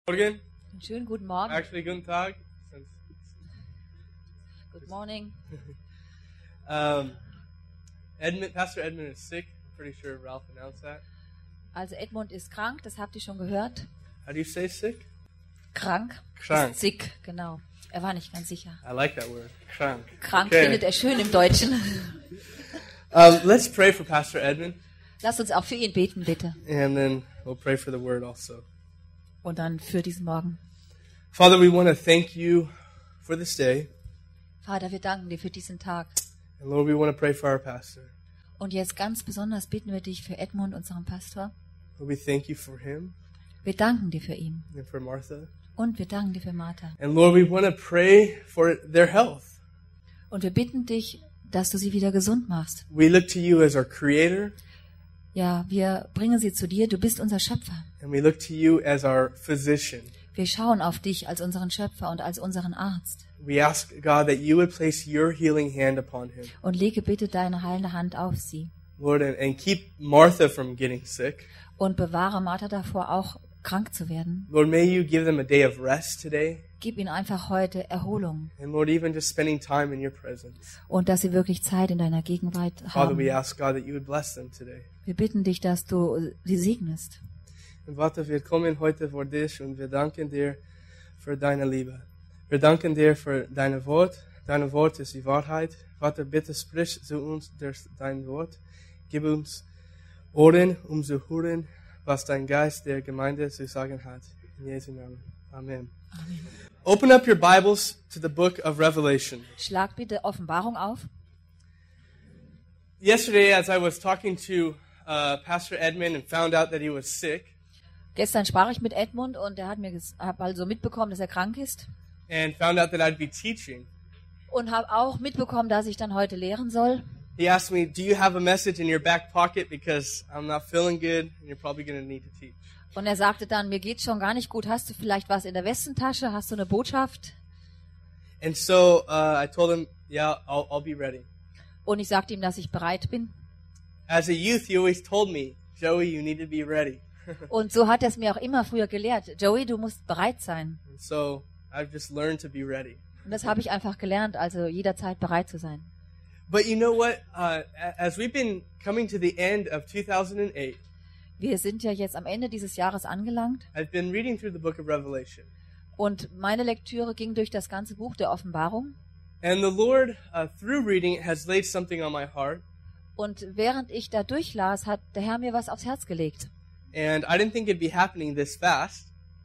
Morgen. Schönen guten Morgen. Actually, guten Tag. Good morning. Pastor Edmund is sick. I'm pretty sure Ralph announced that. Also Edmund ist krank, das habt ihr schon gehört. How do you say sick? Krank. Krank. Ist sick, genau. Er war nicht ganz sicher. I like that word. Krank. Krank Okay. findet er schön im Deutschen. Let's pray for Pastor Edmund, Lasst uns auch für ihn beten, bitte. and then we'll pray for the word also. Und dann für diesen Morgen. Father, we want to thank you for this day. Vater, wir danken dir für diesen Tag. And Lord, we want to pray for our pastor. Und jetzt ganz besonders bitten wir dich für Edmund, unseren Pastor. Lord, we thank you for him Wir danken dir für ihn. and for Martha. Und wir danken dir für Martha. And Lord, we want to pray for their health. Und wir bitten dich, dass du sie wieder gesund machst. We look to you as our creator, Ja, wir bringen sie zu dir. Du bist unser Schöpfer. and we look to you as our physician. Wir schauen auf dich als unseren Schöpfer und als unseren Arzt. We ask, God, that you would place your healing hand upon him. Und lege bitte deine heilende Hand auf sie. Lord, and keep Martha from getting sick. Und bewahre Martha davor, auch krank zu werden. Lord, may you give them a day of rest today. Gib ihnen einfach heute Erholung. And Lord, even just spending time in your presence. Und dass sie wirklich Zeit in deiner Gegenwart Father, we haben. ask, God, that you would bless them today. Wir bitten dich, dass du sie segnest. Und Vater, wir kommen heute vor dich und wir danken dir für deine Liebe. Wir danken dir für dein Wort. Dein Wort ist die Wahrheit. Vater, bitte sprich zu uns durch dein Wort. Gib uns Ohren, um zu hören, was dein Geist der Gemeinde zu sagen hat. In Jesu Namen. Amen. Amen. Open up your Bibles to the book of Revelation. Schlag bitte Offenbarung auf. Yesterday, as I was talking to Pastor Edmund and found out that he was sick, Gestern sprach ich mit Edmund und er hat hab also mitbekommen, dass er krank ist. and found out that I'd be teaching, Und habe auch mitbekommen, dass ich dann heute lehren soll. he asked me, do you have a message in your back pocket because I'm not feeling good and you're probably going to need to teach. Und er sagte dann, mir geht's schon gar nicht gut. Hast du vielleicht was in der Westentasche? Hast du eine Botschaft? And so I told him, yeah, I'll be ready. Und ich sagte ihm, dass ich bereit bin. As a youth, he always told me, Joey, you need to be ready. Und so hat er es mir auch immer früher gelehrt. Joey, du musst bereit sein. And so I've just learned to be ready. Und das habe ich einfach gelernt, also jederzeit bereit zu sein. But you know what? As we've been coming to the end of 2008, Wir sind ja jetzt am Ende dieses Jahres angelangt. I've been reading through the book of Revelation. Und meine Lektüre ging durch das ganze Buch der Offenbarung. And the Lord, through reading it, has laid something on my heart. Und während ich da durchlas, hat der Herr mir was aufs Herz gelegt. And I didn't think it'd be happening this fast.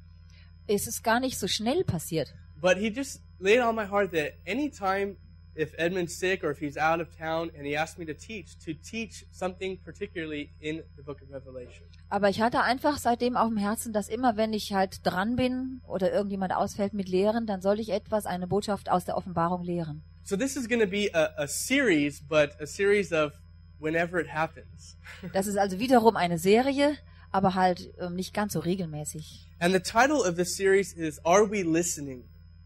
Es ist gar nicht so schnell passiert. But he just laid on my heart that anytime if Edmund's sick or if he's out of town and he asked me to teach something particularly in the book of Revelation. Aber ich hatte einfach seitdem auf dem Herzen, dass immer, wenn ich halt dran bin oder irgendjemand ausfällt mit Lehren, dann soll ich eine Botschaft aus der Offenbarung lehren. So this is going to be a series, but a series of whenever it happens. Das ist also wiederum eine Serie, aber halt nicht ganz so regelmäßig. And the title of this series is Are We Listening?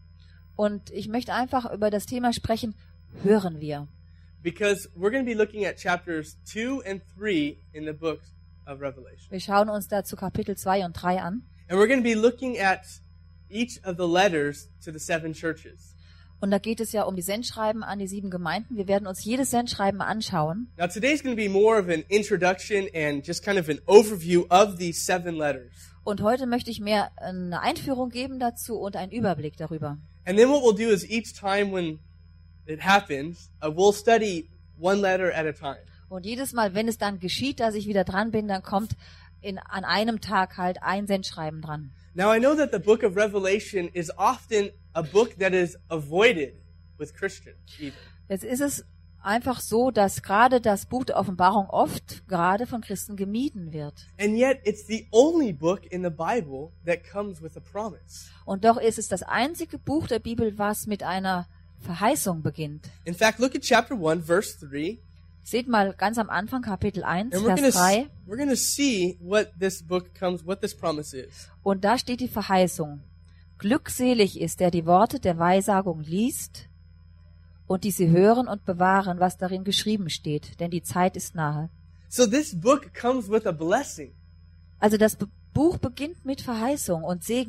Und ich möchte einfach über das Thema sprechen, hören wir. Because we're going to be looking at chapters 2 and 3 in the book of Revelation. Wir schauen uns dazu Kapitel 2 und 3 an. And we're going to be looking at each of the letters to the 7 churches. Und da geht es ja um die Sendschreiben an die 7 Gemeinden. Wir werden uns jedes Sendschreiben anschauen. Now today's going to be more of an introduction and just kind of an overview of these 7 letters. Und heute möchte ich mehr eine Einführung geben dazu und einen Überblick darüber. And then what we'll do is each time when it happens, we'll study one letter at a time. Und jedes Mal, wenn es dann geschieht, dass ich wieder dran bin, dann kommt an einem Tag halt ein Sendschreiben dran. Now I know that the book of Revelation is often a book that is avoided with Christians even. Jetzt ist es einfach so, dass gerade das Buch der Offenbarung oft gerade von Christen gemieden wird. And yet it's the only book in the Bible that comes with a promise. Und doch ist es das einzige Buch der Bibel, was mit einer Verheißung beginnt. In fact, look at chapter 1 verse 3. Seht mal ganz am Anfang Kapitel 1, And Vers 3. we're going to see what this promise is. Und da steht die Verheißung. Glückselig ist, der die Worte der Weissagung liest und die sie hören und bewahren, was darin geschrieben steht, denn die Zeit ist nahe. So this book comes with a blessing. Also das Buch beginnt mit Verheißung und Segen.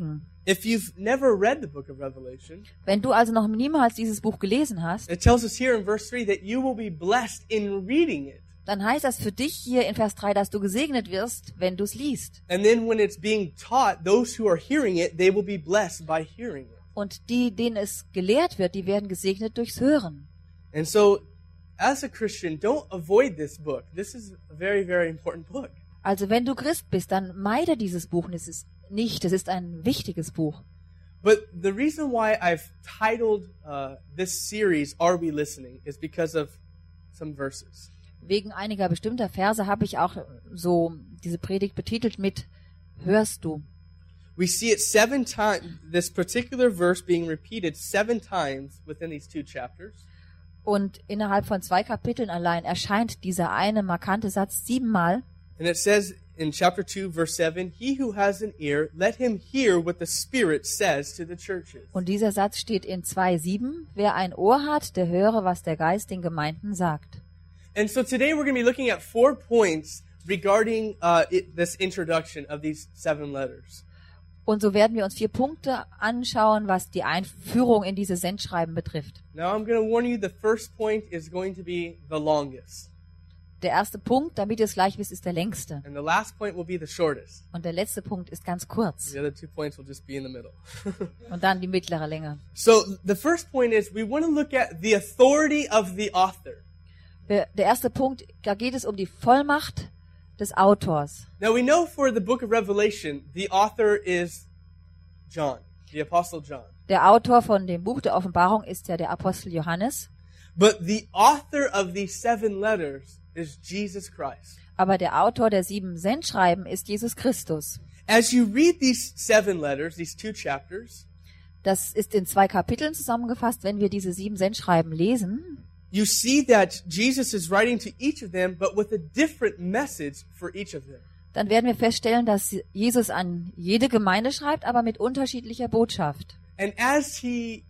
If you've never read the book of Revelation, Wenn du also noch niemals dieses Buch gelesen hast, it tells us here in verse 3 that you will be blessed in reading it. dann heißt das für dich hier in Vers 3, dass du gesegnet wirst, wenn du es liest. And then when it's being taught, those who are hearing it, they will be blessed by hearing it. Und die, denen es gelehrt wird, die werden gesegnet durchs Hören. And so, as a Christian, don't avoid this book. This is a very, very important book. Also wenn du Christ bist, dann meide dieses Buch nicht. Es ist ein wichtiges Buch. But the reason why I've titled this series, Are We Listening, is because of some verses. Wegen einiger bestimmter Verse habe ich auch so diese Predigt betitelt mit Hörst du? We see it 7 times, this particular verse being repeated 7 times within these 2 chapters. Und innerhalb von 2 Kapiteln allein erscheint dieser eine markante Satz 7-mal. And it says in chapter 2, verse 7, He who has an ear, let him hear what the Spirit says to the churches. Und dieser Satz steht in 2,7. Wer ein Ohr hat, der höre, was der Geist den Gemeinden sagt. And so today we're going to be looking at 4 points regarding this introduction of these 7 letters. Und so werden wir uns 4 Punkte anschauen, was die Einführung in diese Sendschreiben betrifft. Now I'm going to warn you, the first point is going to be the longest. Der erste Punkt, damit ihr es gleich wisst, ist der längste. And the last point will be the shortest. Und der letzte Punkt ist ganz kurz. The other 2 points will just be in the middle. Und dann die mittlere Länge. So the first point is we want to look at the authority of the author. Der erste Punkt, da geht es um die Vollmacht des Autors. Now we know for the book of Revelation, the author is John, the Apostle John. Der Autor von dem Buch der Offenbarung ist ja der Apostel Johannes. But the author of these 7 letters is Jesus Christ. Aber der Autor der 7 Sendschreiben ist Jesus Christus. As you read these 7 letters, these 2 chapters, Das ist in 2 Kapiteln zusammengefasst, wenn wir diese 7 Sendschreiben lesen. you see that Jesus is writing to each of them, but with a different message for each of them. Dann werden wir feststellen, dass Jesus an jede Gemeinde schreibt, aber mit unterschiedlicher Botschaft. And as he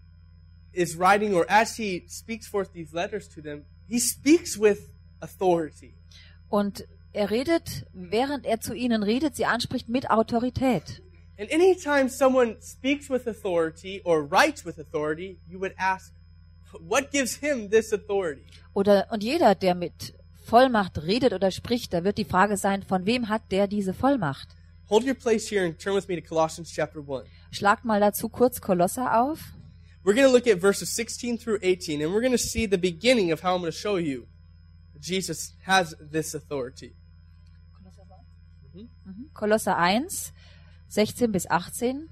is writing, or as he speaks forth these letters to them, he speaks with authority. Und er redet, während er zu ihnen redet, sie anspricht mit Autorität. And anytime someone speaks with authority or writes with authority, you would ask, what gives him this authority? Und jeder, der mit Vollmacht redet oder spricht, da wird die Frage sein, von wem hat der diese Vollmacht? Hold your place here and turn with me to Colossians chapter 1. Schlagt mal dazu kurz Kolosser auf. We're going to look at verses 16 through 18, and we're going to see the beginning of how I'm going to show you Jesus has this authority. Kolosser 1, 16 bis 18.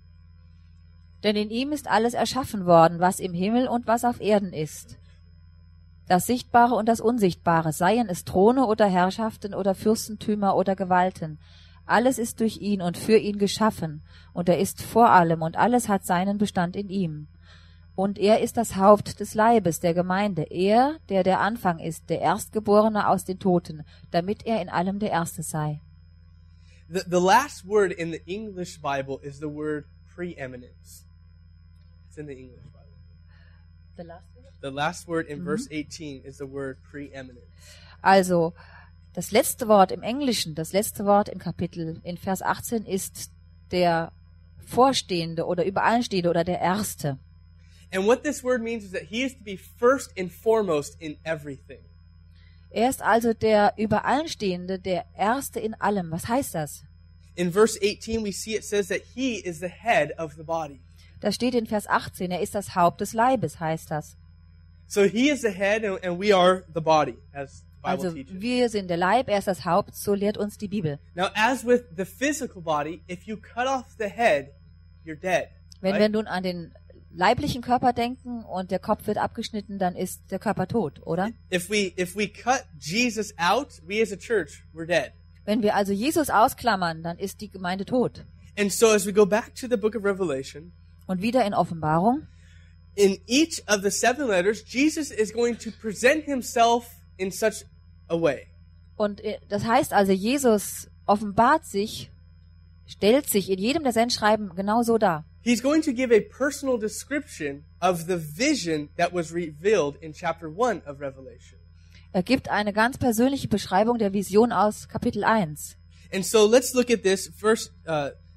Denn in ihm ist alles erschaffen worden, was im Himmel und was auf Erden ist. Das Sichtbare und das Unsichtbare, seien es Throne oder Herrschaften oder Fürstentümer oder Gewalten. Alles ist durch ihn und für ihn geschaffen, und er ist vor allem, und alles hat seinen Bestand in ihm. Und er ist das Haupt des Leibes, der Gemeinde, er, der der Anfang ist, der Erstgeborene aus den Toten, damit er in allem der Erste sei. The last word in the English Bible is the word preeminence. It's in the English Bible. The last word in verse 18 is the word preeminence. Also, das letzte Wort im Englischen, das letzte Wort im Kapitel, in Vers 18 ist der Vorstehende oder Überallenstehende oder der Erste. And what this word means is that he is to be first and foremost in everything. Er ist also der Überallenstehende, der Erste in allem. Was heißt das? In verse 18 we see it says that he is the head of the body. Das steht in Vers 18, er ist das Haupt des Leibes, heißt das. So he is the head and we are the body, as the Bible Also teaches. wir sind der Leib, er ist das Haupt, so lehrt uns die Bibel. Now, as with the physical body, if you cut off the head, you're dead. Wenn right? wir nun an den leiblichen Körper denken und der Kopf wird abgeschnitten, dann ist der Körper tot, oder? If we cut Jesus out, we as a church, we're dead. Wenn wir also Jesus ausklammern, dann ist die Gemeinde tot. And so as we go back to the book of Revelation, Und wieder in Offenbarung, in each of the 7 letters, Jesus is going to present himself in such a way. und das heißt also, Jesus offenbart sich, stellt sich in jedem der Sendschreiben genau so dar. He's going to give a personal description of the vision that was revealed in chapter 1 of Revelation. Er gibt eine ganz persönliche Beschreibung der Vision aus Kapitel 1. And so let's look at this. First,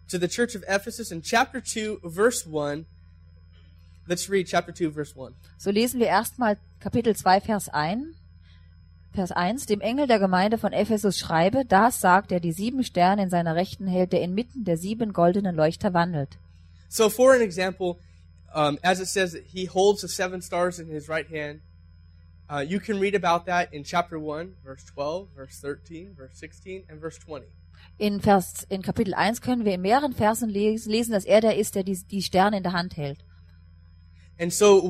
to the church of Ephesus in chapter 2, verse 1. Let's read chapter 2, verse 1. So lesen wir erstmal Kapitel 2, Vers 1. Vers 1. Dem Engel der Gemeinde von Ephesus schreibe, das sagt, der die 7 Sterne in seiner Rechten hält, der inmitten der 7 goldenen Leuchter wandelt. So for an example, as it says that he holds the 7 stars in his right hand, you can read about that in chapter 1, verse 12, verse 13, verse 16, and verse 20. In Kapitel 1 können wir in mehreren Versen lesen, dass er der ist, der die Sterne in der Hand hält. And so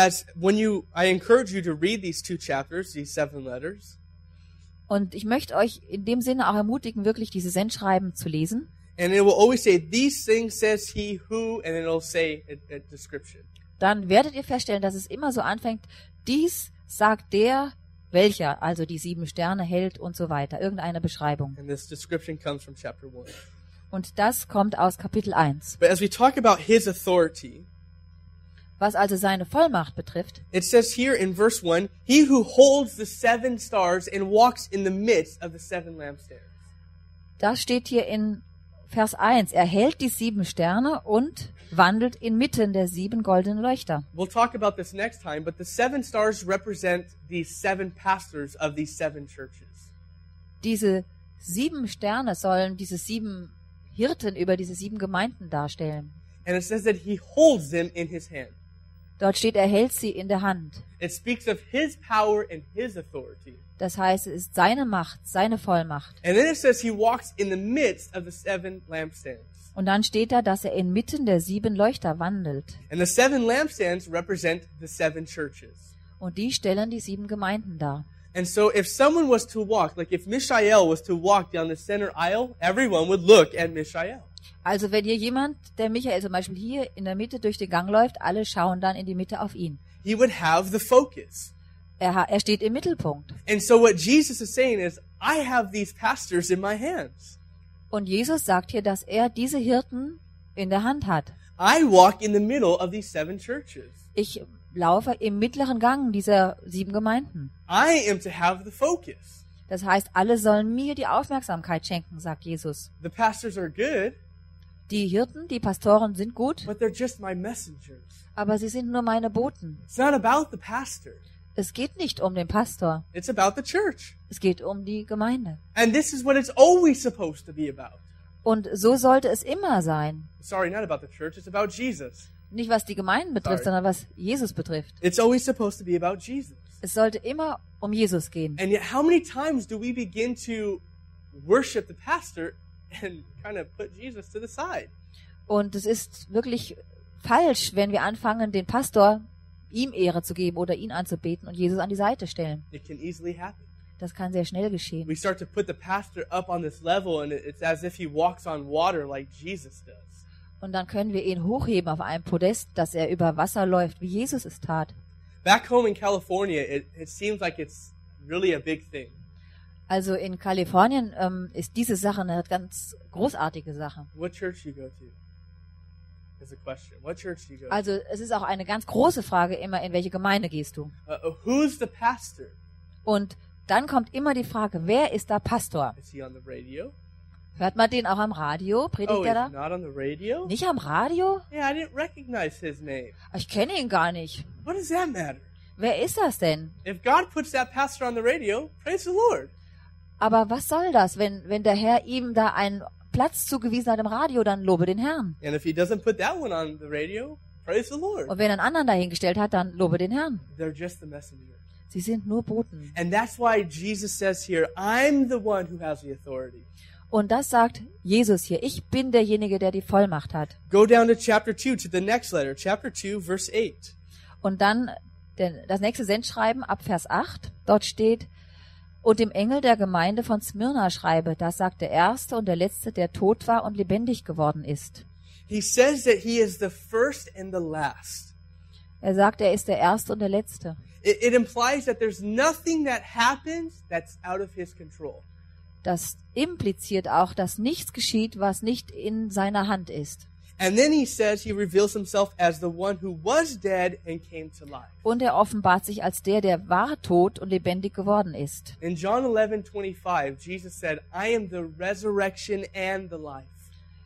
I encourage you to read these 2 chapters, these 7 letters. Und ich möchte euch in dem Sinne auch ermutigen, wirklich diese Sendschreiben zu lesen. And it will always say, these things says he who, and then it'll say a description. Dann werdet ihr feststellen, dass es immer so anfängt, dies sagt der, welcher, also die 7 Sterne hält und so weiter. Irgendeine Beschreibung. And this description comes from chapter 1. Und das kommt aus Kapitel 1. But as we talk about his authority, Was also seine Vollmacht betrifft, it says here in verse 1, he who holds the 7 stars and walks in the midst of the 7 lampstands. das steht hier in Vers 1. Er hält die 7 Sterne und wandelt inmitten der 7 goldenen Leuchter. We'll talk about this next time, but the 7 stars represent the 7 pastors of these 7 churches. Diese 7 Sterne sollen diese 7 Hirten über diese 7 Gemeinden darstellen. And it says that he holds them in his hand. Dort steht, er hält sie in der Hand. It speaks of his power and his authority. Das heißt, es ist seine Macht, seine Vollmacht. And then it says he walks in the midst of the 7 lampstands. Und dann steht da, dass er inmitten der 7 Leuchter wandelt. And the 7 lampstands represent the 7 churches. Und die stellen die 7 Gemeinden dar. And so if someone was to walk, like if Mishael was to walk down the center aisle, everyone would look at Mishael. Also wenn hier jemand, der Michael zum Beispiel hier in der Mitte durch den Gang läuft, alle schauen dann in die Mitte auf ihn. He would have the focus. Er steht im Mittelpunkt. And so what Jesus is saying is, I have these pastors in my hands. Und Jesus sagt hier, dass er diese Hirten in der Hand hat. I walk in the middle of these 7 churches. Ich laufe im mittleren Gang dieser 7 Gemeinden. I am to have the focus. Das heißt, alle sollen mir die Aufmerksamkeit schenken, sagt Jesus. The pastors are good, Die Hirten, die Pastoren sind gut, but they're just my messengers. aber sie sind nur meine Boten. It's not about the pastor. Es geht nicht um den Pastor, It's about the church. es geht um die Gemeinde. And this is what it's always supposed to be about. Und so sollte es immer sein. Sorry, not about the church. It's about Jesus. Nicht was die Gemeinden betrifft, Sorry. sondern was Jesus betrifft. It's always supposed to be about Jesus. Es sollte immer um Jesus gehen. And yet, how many times do we begin to worship the pastor and kind of put Jesus to the side? Und es ist wirklich falsch, wenn wir anfangen, den Pastor ihm Ehre zu geben oder ihn anzubeten und Jesus an die Seite stellen. It can easily happen. Das kann sehr schnell geschehen. We start to put the pastor up on this level, and it's as if he walks on water like Jesus does. Und dann können wir ihn hochheben auf einem Podest, dass er über Wasser läuft, wie Jesus es tat. Back home in California, it seems like it's really a big thing. Also in Kalifornien ist diese Sache eine ganz großartige Sache. What church do you go to? Is a question. What church do you go to? Also es ist auch eine ganz große Frage immer, in welche Gemeinde gehst du? Who's the pastor? Und dann kommt immer die Frage, wer ist da Pastor? Is he on the radio? Hört man den auch am Radio? Predigt Oh, er he's da? not on the radio? Nicht am Radio? Yeah, I didn't recognize his name. Ich kenne ihn gar nicht. What does that matter? Wer ist das denn? If God puts that pastor on the radio, praise the Lord. Aber was soll das, wenn der Herr ihm da einen Platz zugewiesen hat im Radio, dann lobe den Herrn. And if he doesn't put that one on the radio, praise the Lord. Und wenn er einen anderen dahingestellt hat, dann lobe den Herrn. They're just the messenger. Sie sind nur Boten. And that's why Jesus says here, I'm the one who has the authority. Und das sagt Jesus hier. Ich bin derjenige, der die Vollmacht hat. Go down to chapter 2, to the next letter, chapter 2, verse 8. Und dann das nächste Sendschreiben ab Vers 8. Dort steht, und dem Engel der Gemeinde von Smyrna schreibe, das sagt der Erste und der Letzte, der tot war und lebendig geworden ist. He says that he is the first and the last. Er sagt, er ist der Erste und der Letzte. It implies that there's nothing that happens that's out of his control. Das impliziert auch, dass nichts geschieht, was nicht in seiner Hand ist. And then he says he reveals himself as the one who was dead and came to life. Und er offenbart sich als der war tot und lebendig geworden ist. In John 11:25, Jesus said, I am the resurrection and the life.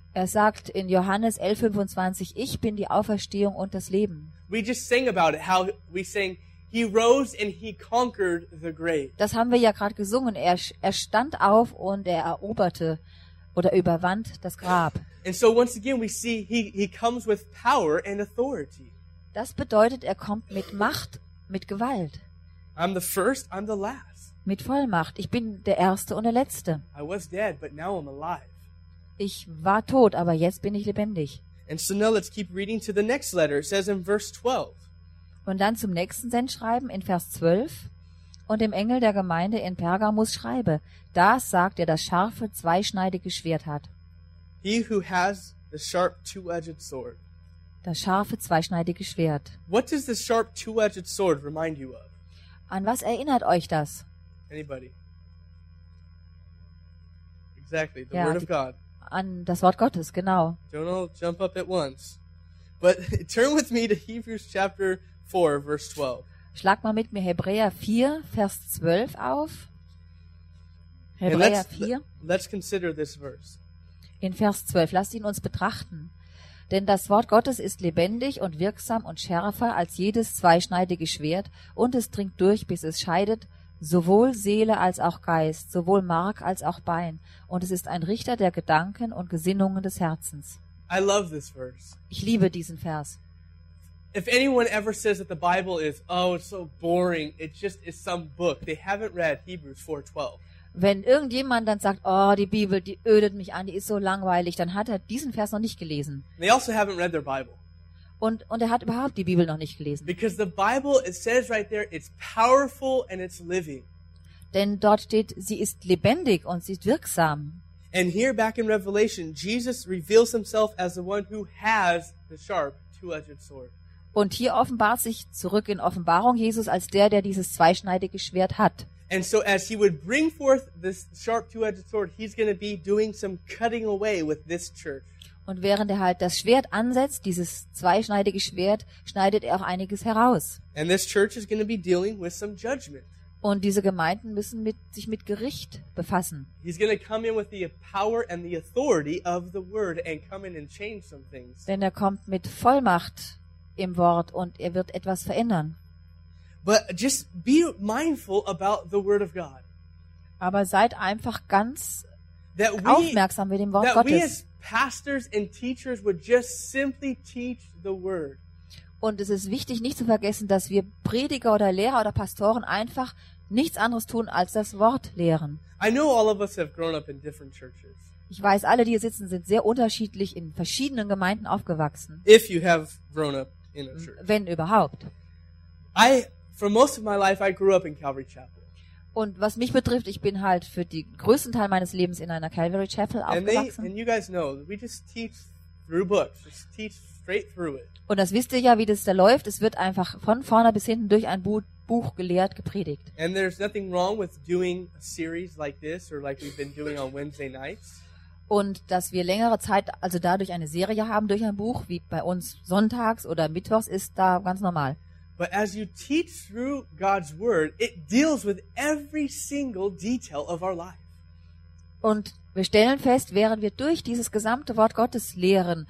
Er sagt in Johannes 11,25, ich bin die Auferstehung und das Leben. We just sang about it, how we sang, he rose and he conquered the grave. Das haben wir ja gerade gesungen. Er stand auf und er eroberte oder überwand das Grab. And so once again we see he comes with power and authority. Das bedeutet, er kommt mit Macht, mit Gewalt, I'm the first, I'm the last. mit Vollmacht. Ich bin der Erste und der Letzte. I was dead, but now I'm alive. Ich war tot, aber jetzt bin ich lebendig. And so now let's keep reading to the next letter. It says in verse 12. Und dann zum nächsten Sendschreiben in Vers 12. Und dem Engel der Gemeinde in Pergamus schreibe, das sagt, der das scharfe, zweischneidige Schwert hat. He who has the sharp two-edged sword. Das scharfe, zweischneidige Schwert. What does the sharp two-edged sword remind you of? An was erinnert euch das? Anybody? Exactly, the Yeah, word of God. An das Wort Gottes, genau. Don't all jump up at once. But turn with me to Hebrews chapter 4, verse 12. Schlag mal mit mir Hebräer 4, Vers 12 auf. And Hebräer 4, let's consider this verse. in Vers 12. Lasst ihn uns betrachten. Denn das Wort Gottes ist lebendig und wirksam und schärfer als jedes zweischneidige Schwert, und es dringt durch, bis es scheidet, sowohl Seele als auch Geist, sowohl Mark als auch Bein, und es ist ein Richter der Gedanken und Gesinnungen des Herzens. I love this verse. Ich liebe diesen Vers. If anyone ever says that the Bible is, oh, it's so boring, it just is some book, they haven't read Hebrews 4:12. Wenn irgendjemand dann sagt, oh, die Bibel, die ödet mich an, die ist so langweilig, dann hat er diesen Vers noch nicht gelesen. They also haven't read their Bible. Und er hat überhaupt die Bibel noch nicht gelesen. Because the Bible, it says right there, it's powerful and it's living. Denn dort steht, sie ist lebendig und sie ist wirksam. And here back in Revelation, Jesus reveals himself as the one who has the sharp two-edged sword. Und hier offenbart sich zurück in Offenbarung Jesus als der dieses zweischneidige Schwert hat. And so as he would bring forth this sharp two-edged sword, he's going to be doing some cutting away with this church. Und während er halt das Schwert ansetzt, dieses zweischneidige Schwert, schneidet er auch einiges heraus. And this church is going to be dealing with some judgment. Und diese Gemeinden müssen sich mit Gericht befassen. He's going to come in with the power and the authority of the word and come in and change some things. Denn er kommt mit Vollmacht im Wort und er wird etwas verändern. But just be mindful about the word of God. Aber seid einfach ganz That aufmerksam mit dem Wort we Gottes. as pastors and teachers would just simply teach the word. Und es ist wichtig, nicht zu vergessen, dass wir Prediger oder Lehrer oder Pastoren einfach nichts anderes tun, als das Wort lehren. I know all of us have grown up in different churches. Ich weiß, alle, die hier sitzen, sind sehr unterschiedlich in verschiedenen Gemeinden aufgewachsen. If you have grown up in a church. Wenn überhaupt. For most of my life, I grew up in Calvary Chapel. Und was mich betrifft, ich bin halt für den größten Teil meines Lebens in einer Calvary Chapel aufgewachsen. And you guys know, we just teach through books. Just teach straight through it. Und das wisst ihr ja, wie das da läuft. Es wird einfach von vorne bis hinten durch ein Buch gelehrt, gepredigt. And there's nothing wrong with doing a series like this or like we've been doing on Wednesday nights. Und dass wir längere Zeit, also dadurch eine Serie haben durch ein Buch, wie bei uns sonntags oder mittwochs, ist da ganz normal. But as you teach through God's word, it deals with every single detail of our life. Und wir stellen fest, während wir durch dieses gesamte Wort Gottes lehren,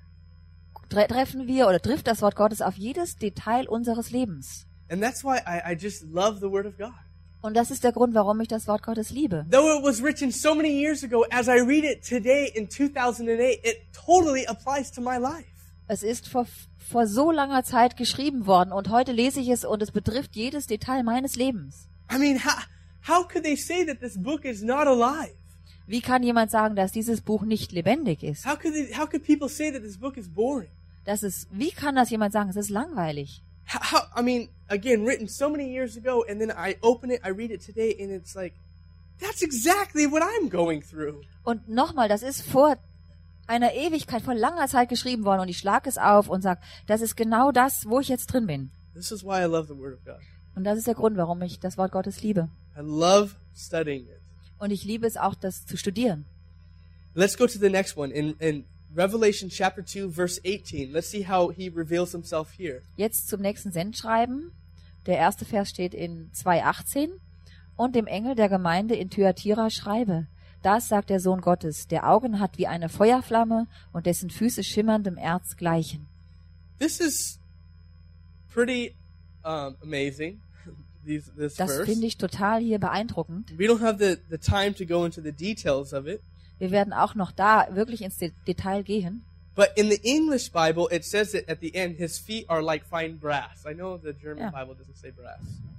trifft das Wort Gottes auf jedes Detail unseres Lebens. And that's why I just love the word of God. Und das ist der Grund, warum ich das Wort Gottes liebe. Though it was written so many years ago, as I read it today in 2008, it totally applies to my life. Es ist vor so langer Zeit geschrieben worden und heute lese ich es und es betrifft jedes Detail meines Lebens. I mean, how could they say that this book is not alive? Wie kann jemand sagen, dass dieses Buch nicht lebendig ist? How could people say that this book is boring? Wie kann das jemand sagen? Es ist langweilig. I mean, again, written so many years ago, and then I open it, I read it today, and it's like, that's exactly what I'm going through. Und nochmal, das ist vor einer Ewigkeit, vor langer Zeit geschrieben worden und ich schlage es auf und sage, das ist genau das, wo ich jetzt drin bin. This is why I love the Word of God. Und das ist der Grund, warum ich das Wort Gottes liebe. I love studying it. Und ich liebe es auch, das zu studieren. Let's go to the next one. In Revelation chapter 2, verse 18. Let's see how he reveals himself here. Jetzt zum nächsten Sendschreiben. Der erste Vers steht in 2,18. Und dem Engel der Gemeinde in Thyatira schreibe, das sagt der Sohn Gottes, der Augen hat wie eine Feuerflamme und dessen Füße schimmerndem Erz gleichen. This is pretty amazing, this Das verse. finde ich total hier beeindruckend. We don't have the time to go into the details of it. Wir werden auch noch da wirklich ins Detail gehen. But in the English Bible, it says that at the end, his feet are like fine brass. I know the German Ja. Bible doesn't say brass.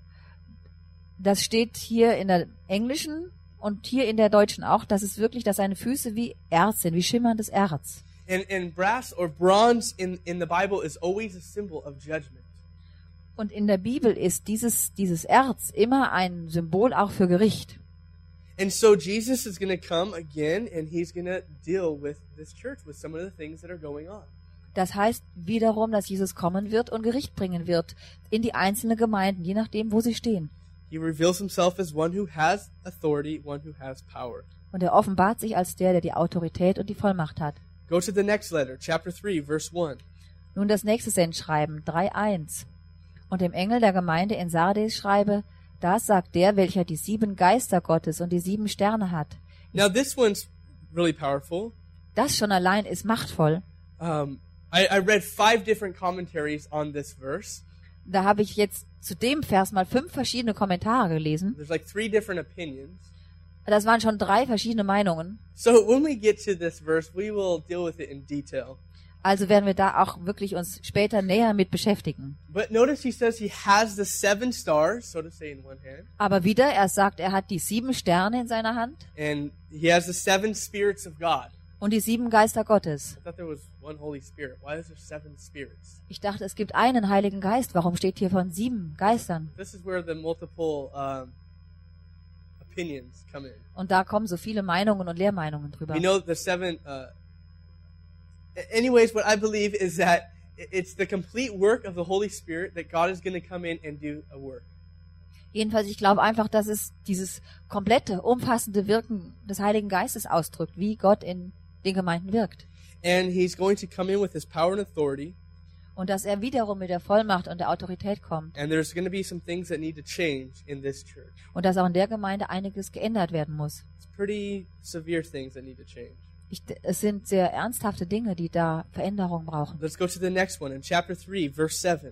Das steht hier in der englischen und hier in der deutschen auch, dass es wirklich, dass seine Füße wie Erz sind, wie schimmerndes Erz. And brass or bronze in the Bible is always a symbol of judgment. Und in der Bibel ist dieses Erz immer ein Symbol auch für Gericht. And so Jesus is going to come again, and he's going to deal with this church, with some of the things that are going on. Das heißt wiederum, dass Jesus kommen wird und Gericht bringen wird in die einzelnen Gemeinden, je nachdem, wo sie stehen. He reveals himself as one who has authority, one who has power. Und er offenbart sich als der die Autorität und die Vollmacht hat. Go to the next letter, chapter 3, verse 1. Nun das nächste Sendschreiben, 3,1. Und dem Engel der Gemeinde in Sardes schreibe, das sagt der, welcher die 7 Geister Gottes und die 7 Sterne hat. Now this one's really powerful. Das schon allein ist machtvoll. I read 5 different commentaries on this verse. Da habe ich jetzt zu dem Vers mal 5 verschiedene Kommentare gelesen. There's like 3 different opinions. Das waren schon 3 verschiedene Meinungen. So when we get to this verse, we will deal with it in detail. Also werden wir da auch wirklich uns später näher mit beschäftigen. But notice he says he has the 7 stars, so to say, in one hand. Aber wieder, er sagt, er hat die 7 Sterne in seiner Hand And he has the 7 spirits of God. und die 7 Geister Gottes. I thought there was one Holy Spirit. Why is there 7 spirits? Ich dachte, es gibt einen Heiligen Geist. Warum steht hier von 7 Geistern? This is where the multiple opinions come in. Und da kommen so viele Meinungen und Lehrmeinungen drüber. We know the 7... anyways, what I believe is that it's the complete work of the Holy Spirit that God is going to come in and do a work. Jedenfalls, ich glaube einfach, dass es dieses komplette, umfassende Wirken des Heiligen Geistes ausdrückt, wie Gott in den Gemeinden wirkt. And he's going to come in with his power and authority. Und dass er wiederum mit der Vollmacht und der Autorität kommt. And there's going to be some things that need to change in this church. Und dass auch in der Gemeinde einiges geändert werden muss. It's pretty severe things that need to change. Es sind sehr ernsthafte Dinge, die da Veränderung brauchen. Let's go to the next one in chapter 3, verse 7.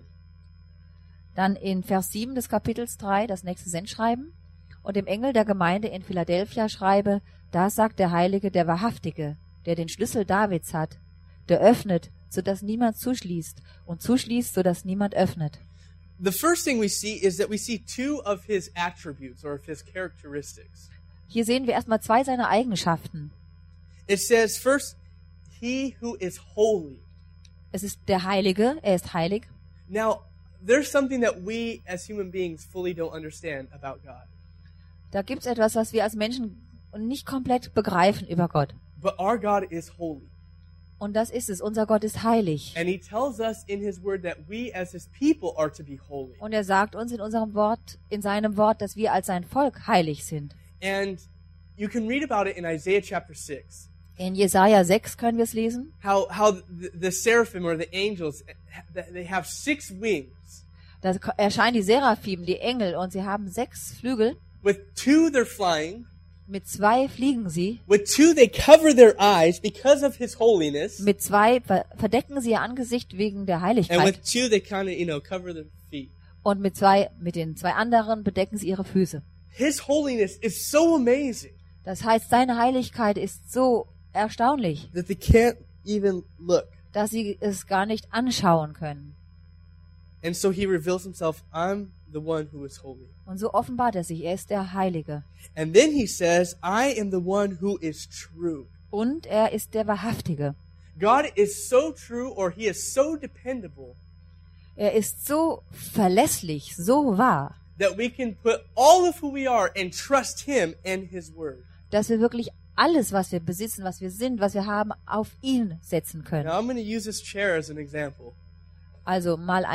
Dann in Vers 7 des Kapitels 3, das nächste Sendschreiben. Und dem Engel der Gemeinde in Philadelphia schreibe, da sagt der Heilige, der Wahrhaftige, der den Schlüssel Davids hat, der öffnet, sodass niemand zuschließt, und zuschließt, sodass niemand öffnet. The first thing we see is that we see 2 of his attributes or of his characteristics. Hier sehen wir erstmal 2 seiner Eigenschaften. It says first, he who is holy. Es ist der Heilige, er ist heilig. Now, there's something that we as human beings fully don't understand about God. Da gibt es etwas, was wir als Menschen nicht komplett begreifen über Gott. But our God is holy. Und das ist es, unser Gott ist heilig. And he tells us in his word that we as his people are to be holy. Und er sagt uns in unserem Wort, in seinem Wort, dass wir als sein Volk heilig sind. And you can read about it in Isaiah chapter 6. In Jesaja 6 können wir es lesen. How the seraphim or the angels, they have 6 wings. Da erscheinen die Seraphim, die Engel, und sie haben 6 Flügel. With 2 they're flying. Mit 2 fliegen sie. With 2 they cover their eyes because of his holiness. Mit 2 verdecken sie ihr Angesicht wegen der And Heiligkeit. with 2 they kind of, cover their feet. Und mit den 2 anderen bedecken sie ihre Füße. His holiness is so amazing Das heißt, seine Heiligkeit ist so erstaunlich, that they can't even look. dass sie es gar nicht anschauen können. And so he reveals himself, I'm the one who is holy. Und so offenbart er sich, er ist der Heilige. And then he says, I am the one who is true. Und er ist der Wahrhaftige. God is so true, or he is so dependable, Er ist so verlässlich, so wahr, that we can put all of who we are and trust him and his word. dass wir wirklich alles, was wir besitzen, was wir sind, was wir haben, auf ihn setzen können. Now I'm going to use this chair as an example. Also mal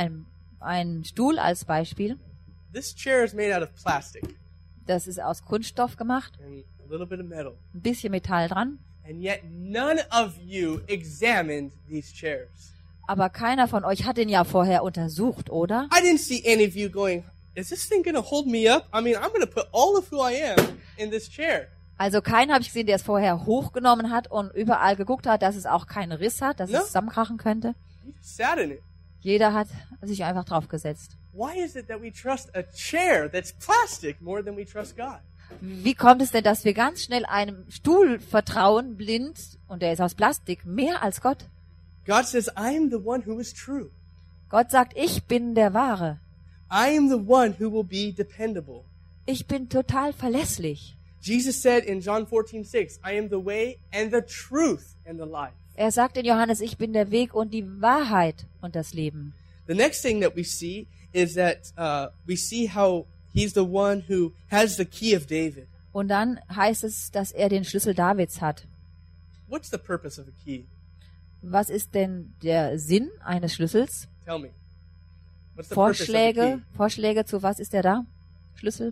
ein Stuhl als Beispiel. This chair is made out of plastic Das ist aus Kunststoff gemacht, and a little bit of metal. ein bisschen Metall dran. And yet none of you examined these chairs. Aber keiner von euch hat den ja vorher untersucht, oder? I didn't see any of you going, is this thing going to hold me up? I mean, I'm going to put all of who I am in this chair. Also keinen habe ich gesehen, der es vorher hochgenommen hat und überall geguckt hat, dass es auch keinen Riss hat, dass No. es zusammenkrachen könnte. He just sat in it. Jeder hat sich einfach draufgesetzt. Why is it that we trust a chair that's plastic more than we trust God? Wie kommt es denn, dass wir ganz schnell einem Stuhl vertrauen, blind, und der ist aus Plastik, mehr als Gott? God says, I am the one who is true. Gott sagt, ich bin der Wahre. I am the one who will be dependable. Ich bin total verlässlich. Jesus said in John 14:6, I am the way and the truth and the life. Er sagt in Johannes, ich bin der Weg und die Wahrheit und das Leben. The next thing that we see is that we see how he's the one who has the key of David. Und dann heißt es, dass er den Schlüssel Davids hat. What's the purpose of a key? Was ist denn der Sinn eines Schlüssels? Tell me. What's the purpose of a key? Vorschläge zu was ist der da? Schlüssel?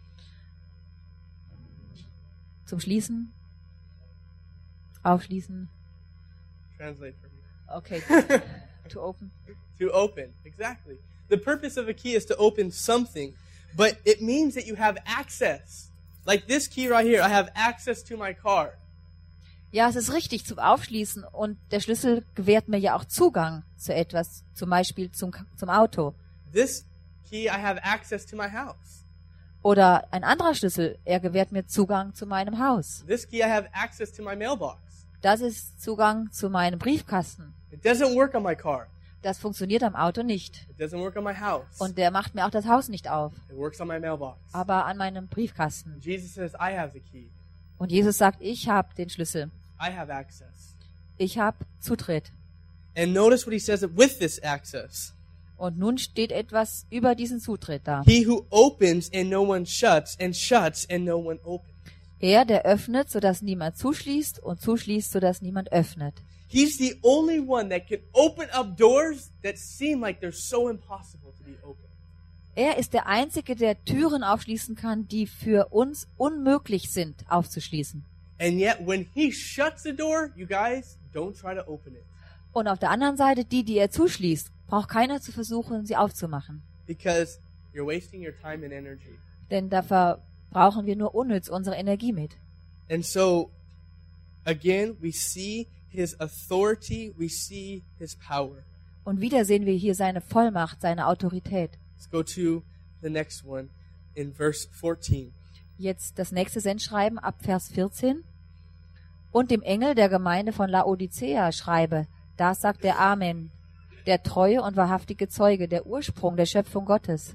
Zum Schließen? Aufschließen? Translate for me. Okay. To open. To open. Exactly. The purpose of a key is to open something, but it means that you have access. Like this key right here, I have access to my car. Ja, es ist richtig zum Aufschließen und der Schlüssel gewährt mir ja auch Zugang zu etwas, zum Beispiel zum Auto. This key, I have access to my house. Oder ein anderer Schlüssel, er gewährt mir Zugang zu meinem Haus. This key, I have access to my mailbox. Das ist Zugang zu meinem Briefkasten. It doesn't work on my car. Das funktioniert am Auto nicht. It doesn't work on my house. Und der macht mir auch das Haus nicht auf. It works on my mailbox. Aber an meinem Briefkasten. Jesus says, I have the key. Und Jesus sagt, ich habe den Schlüssel. I have access. Ich habe Zutritt. And notice what he says with this access. Und nun steht etwas über diesen Zutritt da. He who opens and no one shuts, and shuts and no one opens. Er, der öffnet, sodass niemand zuschließt, und zuschließt, sodass niemand öffnet. He's the only one that can open up doors that seem like they're so impossible to be opened. Er ist der Einzige, der Türen aufschließen kann, die für uns unmöglich sind, aufzuschließen. And yet when he shuts the door, you guys, don't try to open it. Und auf der anderen Seite, die er zuschließt, braucht keiner zu versuchen, sie aufzumachen. Because you're wasting your time and energy. Denn da verbrauchen wir nur unnütz unsere Energie mit. And so, again, we see his authority, we see his power. Und wieder sehen wir hier seine Vollmacht, seine Autorität. Let's go to the next one in verse 14. Jetzt das nächste Sendschreiben ab Vers 14. Und dem Engel der Gemeinde von Laodicea schreibe, da sagt der Amen, der treue und wahrhaftige Zeuge, der Ursprung der Schöpfung Gottes.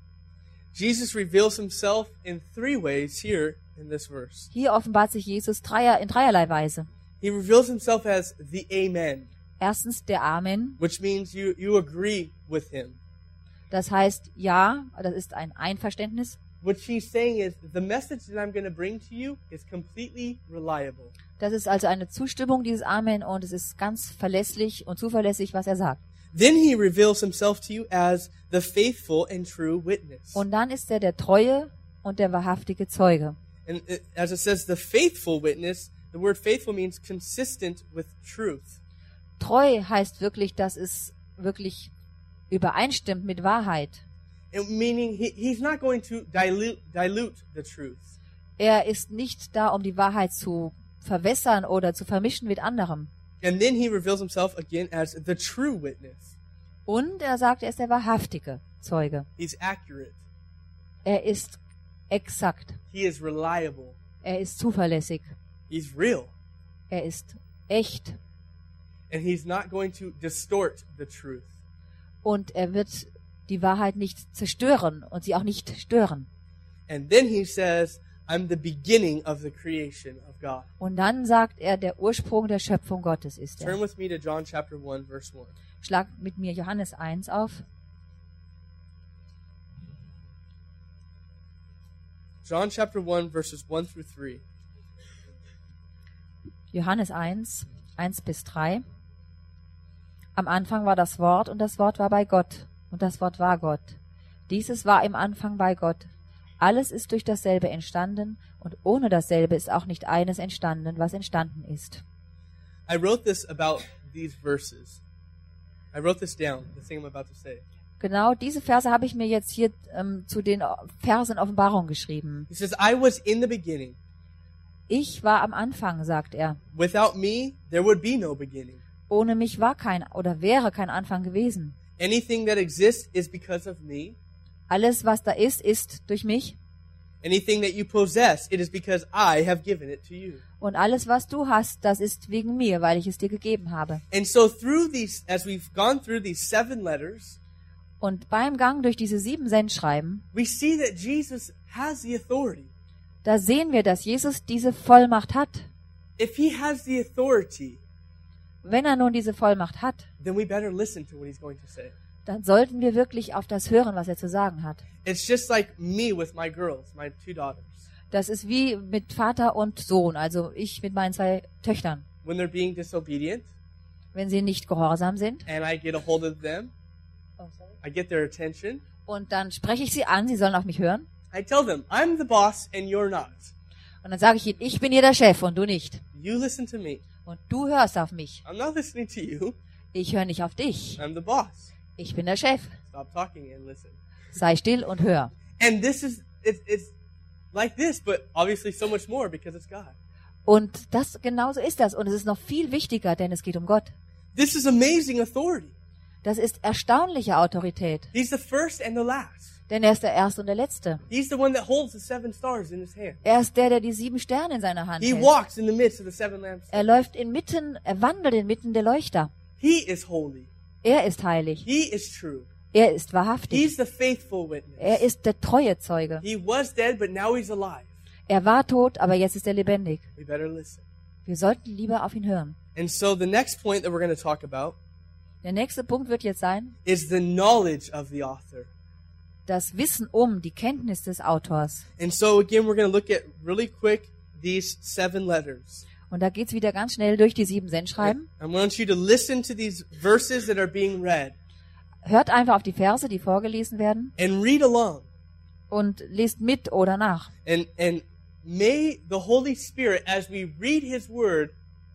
Jesus reveals himself in three ways here in this verse. Hier offenbart sich Jesus in dreierlei Weise. He reveals himself as the Amen, Erstens der Amen, which means you agree with him. das heißt ja, das ist ein Einverständnis. What he's saying is, the message that I'm going to bring to you is completely reliable. Das ist also eine Zustimmung, dieses Amen, und es ist ganz verlässlich und zuverlässig, was er sagt. Then he reveals himself to you as the faithful and true witness. Und dann ist er der treue und der wahrhaftige Zeuge. And as it says, the faithful witness, the word faithful means consistent with truth. Treu heißt wirklich, dass es wirklich übereinstimmt mit Wahrheit. And meaning he's not going to dilute the truth. Er ist nicht da, um die Wahrheit zu verwässern oder zu vermischen mit anderem. And then he reveals himself again as the true witness. Und er sagt, er ist der wahrhaftige Zeuge. He's accurate. Er ist exakt. He is reliable. Er ist zuverlässig. He's real. Er ist echt. And he's not going to distort the truth. Und er wird die Wahrheit nicht zerstören und sie auch nicht stören. And then he says, I'm the beginning of the creation of God. Und dann sagt er, der Ursprung der Schöpfung Gottes ist Turn er. with me to John chapter 1, verse 1. Schlag mit mir Johannes 1 auf. John chapter 1, verses 1 through 3. Johannes 1, 1 bis 3. Am Anfang war das Wort, und das Wort war bei Gott, und das Wort war Gott. Dieses war im Anfang bei Gott. Alles ist durch dasselbe entstanden, und ohne dasselbe ist auch nicht eines entstanden, was entstanden ist. I wrote this about these verses. I wrote this down, the thing I'm about to say. Genau diese Verse habe ich mir jetzt hier zu den Versen Offenbarung geschrieben. He says, I was in the beginning. Ich war am Anfang, sagt er. Without me, there would be no beginning. Ohne mich war kein oder wäre kein Anfang gewesen. Anything that exists is because of me. Alles, was da ist durch mich. Anything that you possess, it is because I have given it to you. Und alles, was du hast, das ist wegen mir, weil ich es dir gegeben habe. And so through these, as we've gone through these 7 letters, Und beim Gang durch diese 7 Sendschreiben, we see that Jesus has the authority. da sehen wir, dass Jesus diese Vollmacht hat. If he has the authority, Wenn er nun diese Vollmacht hat, then we better listen to what he's going to say. dann sollten wir wirklich auf das hören, was er zu sagen hat. It's just like me with my girls, my 2 daughters. Das ist wie mit Vater und Sohn, also ich mit meinen 2 Töchtern. When they're being disobedient Wenn sie nicht gehorsam sind, and I get a hold of them, I get their attention, und dann spreche ich sie an, sie sollen auf mich hören. I tell them, I'm the boss and you're not. Und dann sage ich ihnen, ich bin hier der Chef und du nicht. You listen to me. Und du hörst auf mich. I'm not listening to you. Ich höre nicht auf dich. I'm the boss. Ich bin der Chef. Stop talking and listen. Sei still und hör. And this is, it's like this, but obviously so much more because it's God. Und das, genauso ist das. Und es ist noch viel wichtiger, denn es geht um Gott. This is amazing authority. Das ist erstaunliche Autorität. He's the first and the last. Denn er ist der Erste und der Letzte. He's the one that holds the 7 stars in his hand. Er ist der, der die 7 Sterne in seiner Hand He hält. walks in the midst of the 7 lamps. Er läuft inmitten, er wandelt inmitten der Leuchter. He is holy. Er ist heilig. He is true. Er ist wahrhaftig. He's the faithful witness. Er ist der treue Zeuge. He was dead, but now he's alive. Er war tot, aber jetzt ist er lebendig. We better listen. Wir sollten lieber auf ihn hören. And so the next point that we're going to talk about Der nächste Punkt wird jetzt sein, is the knowledge of the author. das Wissen um die Kenntnis des Autors. And so again, we're going to look at really quick these 7 letters. Und da geht's wieder ganz schnell durch die 7 Sendschreiben. I want you to listen to these verses that are being read Hört einfach auf die Verse, die vorgelesen werden, and read along. und lest mit oder nach. And may the Holy Spirit, as we read His Word,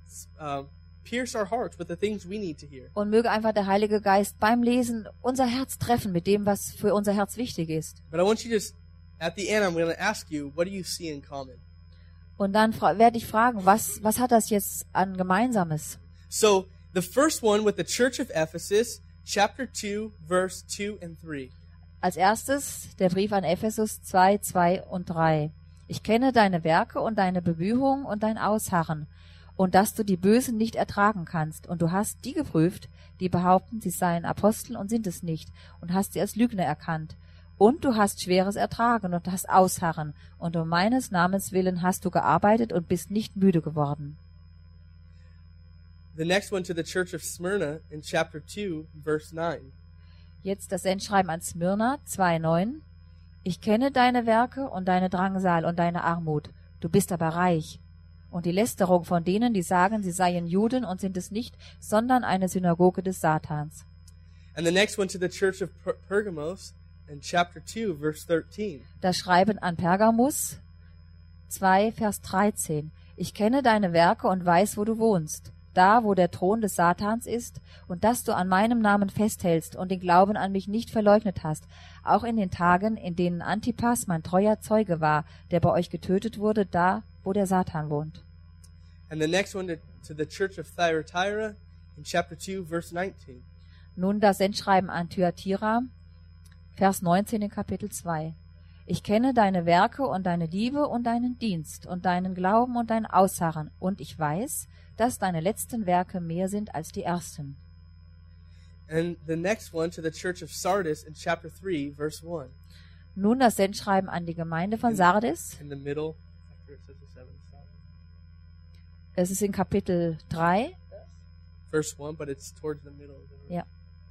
pierce our hearts with the things we need to hear. Und möge einfach der Heilige Geist beim Lesen unser Herz treffen mit dem, was für unser Herz wichtig ist. But I want you to, at the end, I'm going to ask you, what do you see in common? Und dann werde ich fragen, was hat das jetzt an Gemeinsames? So, the first one with the Church of Ephesus, chapter 2, verse 2 and 3. Als erstes der Brief an Ephesus 2, 2 und 3. Ich kenne deine Werke und deine Bemühungen und dein Ausharren und dass du die Bösen nicht ertragen kannst. Und du hast die geprüft, die behaupten, sie seien Apostel und sind es nicht, und hast sie als Lügner erkannt. Und du hast Schweres ertragen und hast Ausharren, und um meines Namens willen hast du gearbeitet und bist nicht müde geworden. The next one to the Church of Smyrna in chapter 2, verse 9. Jetzt das Sendschreiben an Smyrna 2,9. Ich kenne deine Werke und deine Drangsal und deine Armut. Du bist aber reich. Und die Lästerung von denen, die sagen, sie seien Juden und sind es nicht, sondern eine Synagoge des Satans. And the next one to the Church of Pergamos in chapter 2, verse 13. Das Schreiben an Pergamus 2, Vers 13. Ich kenne deine Werke und weiß, wo du wohnst, da, wo der Thron des Satans ist, und dass du an meinem Namen festhältst und den Glauben an mich nicht verleugnet hast, auch in den Tagen, in denen Antipas mein treuer Zeuge war, der bei euch getötet wurde, da, wo der Satan wohnt. And the next one to the Church of Thyatira in chapter 2, verse 19. Nun das Sendschreiben an Thyatira, Vers 19 in Kapitel 2. Ich kenne deine Werke und deine Liebe und deinen Dienst und deinen Glauben und dein Ausharren, und ich weiß, dass deine letzten Werke mehr sind als die ersten. And the next one to the Church of Sardis in chapter 3, verse 1. Nun das Sendschreiben an die Gemeinde von Sardis. In the middle, after it says the 7 stars. Es ist in Kapitel 3, Verse 1, but it's towards the middle. ja,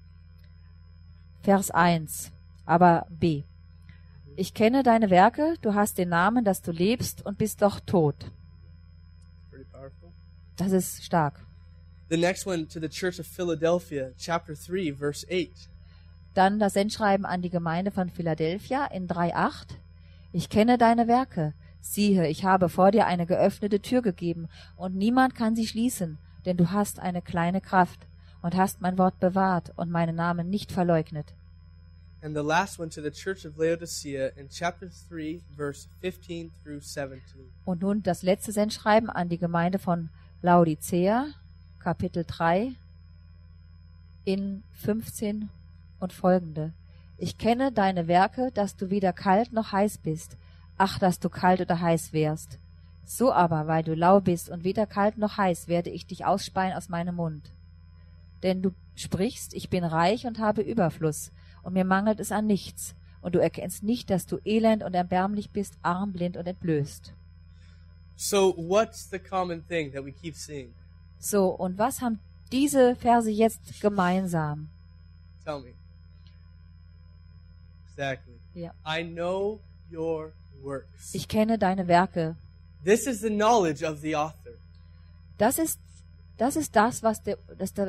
Vers 1, aber B. Ich kenne deine Werke, du hast den Namen, dass du lebst und bist doch tot. Pretty powerful. Das ist stark. The next one to the Church of Philadelphia, chapter 3, verse 8. Dann das Sendschreiben an die Gemeinde von Philadelphia in 3,8. Ich kenne deine Werke. Siehe, ich habe vor dir eine geöffnete Tür gegeben, und niemand kann sie schließen, denn du hast eine kleine Kraft und hast mein Wort bewahrt und meinen Namen nicht verleugnet. And the last one to the church of Laodicea in chapter 3, verse 15 through 17. Und nun das letzte Sendschreiben an die Gemeinde von Laodicea, Kapitel 3, in 15 und folgende. Ich kenne deine Werke, dass du weder kalt noch heiß bist. Ach, dass du kalt oder heiß wärst. So aber, weil du lau bist und weder kalt noch heiß, werde ich dich ausspeien aus meinem Mund. Denn du sprichst, ich bin reich und habe Überfluss, und mir mangelt es an nichts, und du erkennst nicht, dass du elend und erbärmlich bist, arm, blind und entblößt. So what's the common thing that we keep seeing? So, und was haben diese Verse jetzt gemeinsam? Tell me. Exactly. Ja. I know your works. Ich kenne deine Werke. This is the knowledge of the author. Das ist das, was der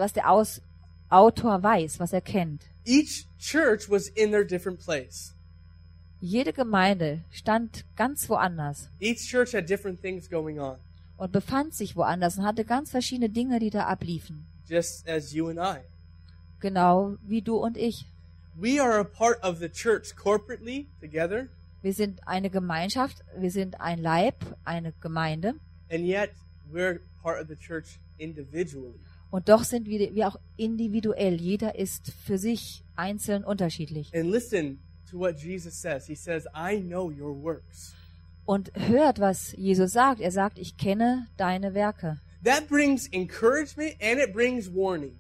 Autor weiß, was er kennt. Each church was in their different place. Jede Gemeinde stand ganz woanders Each church had different things going on, und befand sich woanders und hatte ganz verschiedene Dinge, die da abliefen. just as you and I. Genau wie du und ich. We are a part of the church corporately together, Wir sind eine Gemeinschaft, wir sind ein Leib, eine Gemeinde. and yet we're part of the church individually. Und doch sind wir auch individuell. Jeder ist für sich einzeln unterschiedlich. And listen to what Jesus says. He says, I know your works. Und hört, was Jesus sagt. Er sagt, ich kenne deine Werke. That brings encouragement and it brings warning.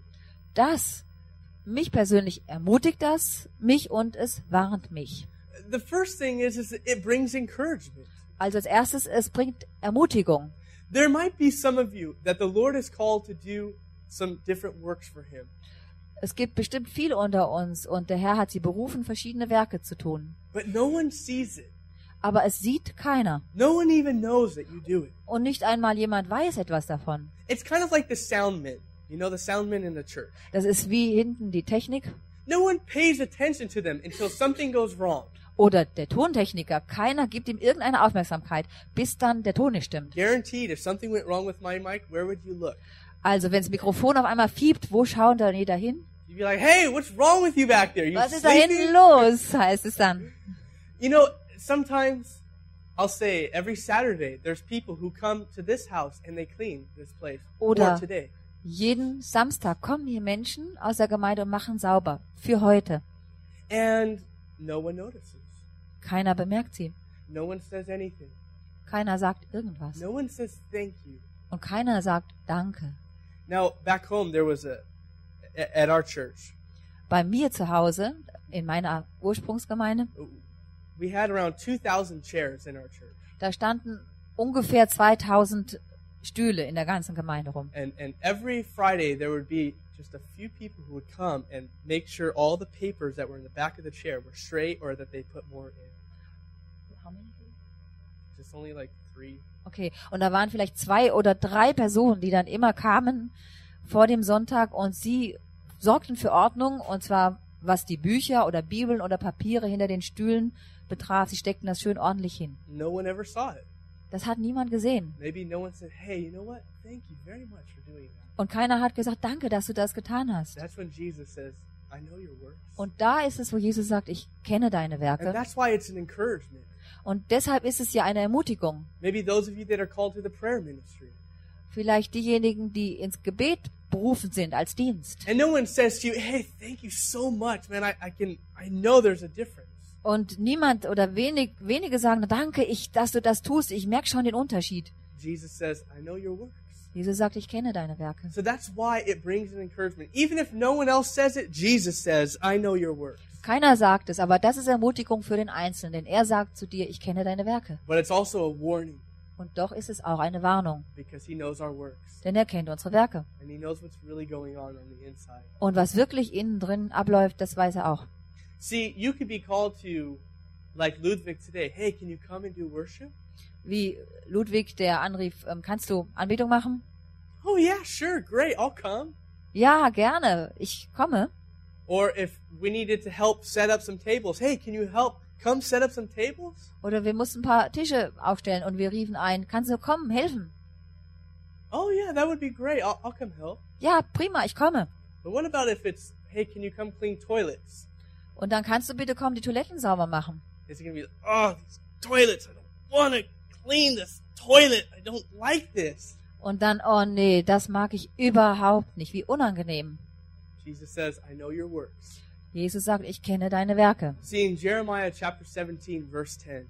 Mich persönlich ermutigt das, mich, und es warnt mich. The first thing is it brings encouragement. Also als erstes, es bringt Ermutigung. There might be some of you that the Lord has called to do some different works for Him. Es gibt bestimmt viele unter uns und der Herr hat sie berufen, verschiedene Werke zu tun. But no one sees it. Aber es sieht keiner. No one even knows that you do it. Und nicht einmal jemand weiß etwas davon. It's kind of like the soundmen. You know the soundmen in the church. Das ist wie hinten die Technik No one pays attention to them until something goes wrong. oder der Tontechniker. Keiner gibt ihm irgendeine Aufmerksamkeit, bis dann der Ton nicht stimmt. Guaranteed, if something went wrong with my mic, where would you look? Also wenn das Mikrofon auf einmal fiebt, wo schauen dann jeder hin? You'd be like, hey, what's wrong with you back there? You Was ist da sleeping? hinten los, heißt es dann. You know, sometimes I'll say every Saturday there's people who come to this house and they clean this place. Oder- Or today. Jeden Samstag kommen hier Menschen aus der Gemeinde und machen sauber. Für heute. And no one notices. Keiner bemerkt sie. No one says anything. Keiner sagt irgendwas. No one says thank you. Und keiner sagt Danke. Now, back home there was at our church, Bei mir zu Hause, in meiner Ursprungsgemeinde, we had around 2,000 chairs in our church. da standen ungefähr 2000 Stühle in der ganzen Gemeinde rum. And every Friday there would be just a few people who would come and make sure all the papers that were in the back of the chair were straight or that they put more in. Just only like 3. Okay, und da waren vielleicht 2 oder 3 Personen, die dann immer kamen vor dem Sonntag und sie sorgten für Ordnung, und zwar was die Bücher oder Bibeln oder Papiere hinter den Stühlen betraf. Sie steckten das schön ordentlich hin. No one ever saw it. Das hat niemand gesehen. Maybe no one said, hey, you know what? Thank you very much for doing that. Und keiner hat gesagt, danke, dass du das getan hast. That's when Jesus says, I know your works. Und da ist es, wo Jesus sagt, ich kenne deine And Werke. that's why it's an encouragement. Und deshalb ist es ja eine Ermutigung. Maybe those of you that are called to the prayer ministry. Vielleicht diejenigen, die ins Gebet berufen sind als Dienst. And no one says to you, hey, thank you so much, man. I know there's a difference. Und niemand oder wenige sagen, danke, dass du das tust. Ich merke schon den Unterschied. Jesus says, I know your works. Jesus sagt, ich kenne deine Werke. So that's why it brings an encouragement. Even if no one else says it, Jesus says, I know your works. Keiner sagt es, aber das ist Ermutigung für den Einzelnen, denn er sagt zu dir, ich kenne deine Werke. But it's also a warning Und doch ist es auch eine Warnung, because he knows our works. denn er kennt unsere Werke. And he knows what's really going on the inside. Und was wirklich innen drin abläuft, das weiß er auch. See, you could be called to, like Ludwig today, hey, can you come and do worship? Wie Ludwig, der anrief, kannst du Anbetung machen? Oh yeah, sure, great, I'll come. Ja, gerne, ich komme. Or if we needed to help set up some tables, hey, can you help come set up some tables? Oder wir mussten ein paar Tische aufstellen und wir riefen ein, kannst du kommen, helfen? Oh yeah, that would be great, I'll come help. Ja, prima, ich komme. But what about if it's, hey, can you come clean toilets? Und dann kannst du bitte kommen, die Toiletten sauber machen. Is he going to be, oh, these toilets, I don't want to clean this toilet. I don't like this. Und dann, oh nee, das mag ich überhaupt nicht. Wie unangenehm. Jesus says, I know your works. Jesus sagt, ich kenne deine Werke. See, in Jeremiah chapter 17, verse 10.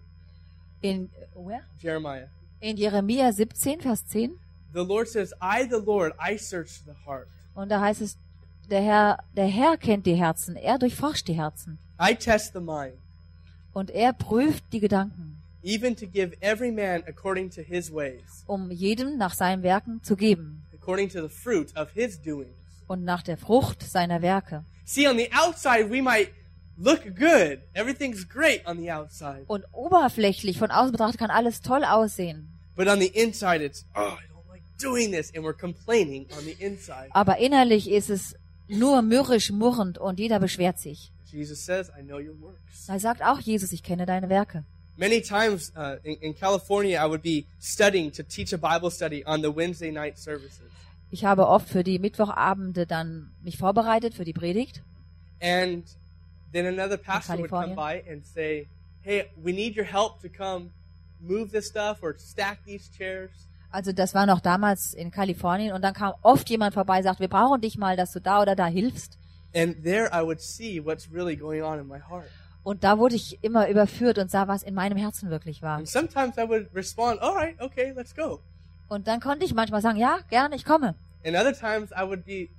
Jeremiah. In Jeremia 17, Vers 10. The Lord says, I, the Lord, I search the heart. Und da heißt es, der Herr kennt die Herzen. Er durchforscht die Herzen. I test the mind, Und er prüft die Gedanken, even to give every man according to his ways, um jedem nach seinen Werken zu geben. according to the fruit of his doings. Und nach der Frucht seiner Werke. See, on the outside, we might look good. Everything's great on the outside. Und oberflächlich, von außen betrachtet, kann alles toll aussehen. But on the inside, it's, oh, I don't like doing this. And we're complaining on the inside. Aber innerlich ist es nur mürrisch, murrend und jeder beschwert sich. Jesus says, I know your works. Da sagt auch Jesus, ich kenne deine Werke. Many times in California, I would be studying to teach a Bible study on the Wednesday night services. Ich habe oft für die Mittwochabende dann mich vorbereitet für die Predigt. And then another pastor would come California. by and say, hey, we need your help to come move this stuff or stack these chairs. Also das war noch damals in Kalifornien und dann kam oft jemand vorbei und sagt, wir brauchen dich mal, dass du da oder da hilfst. And there I would see what's really going on in my heart. Und da wurde ich immer überführt und sah, was in meinem Herzen wirklich war. And sometimes I would respond, all right, okay, let's go. Und dann konnte ich manchmal sagen, ja, gerne, ich komme. And other times I would be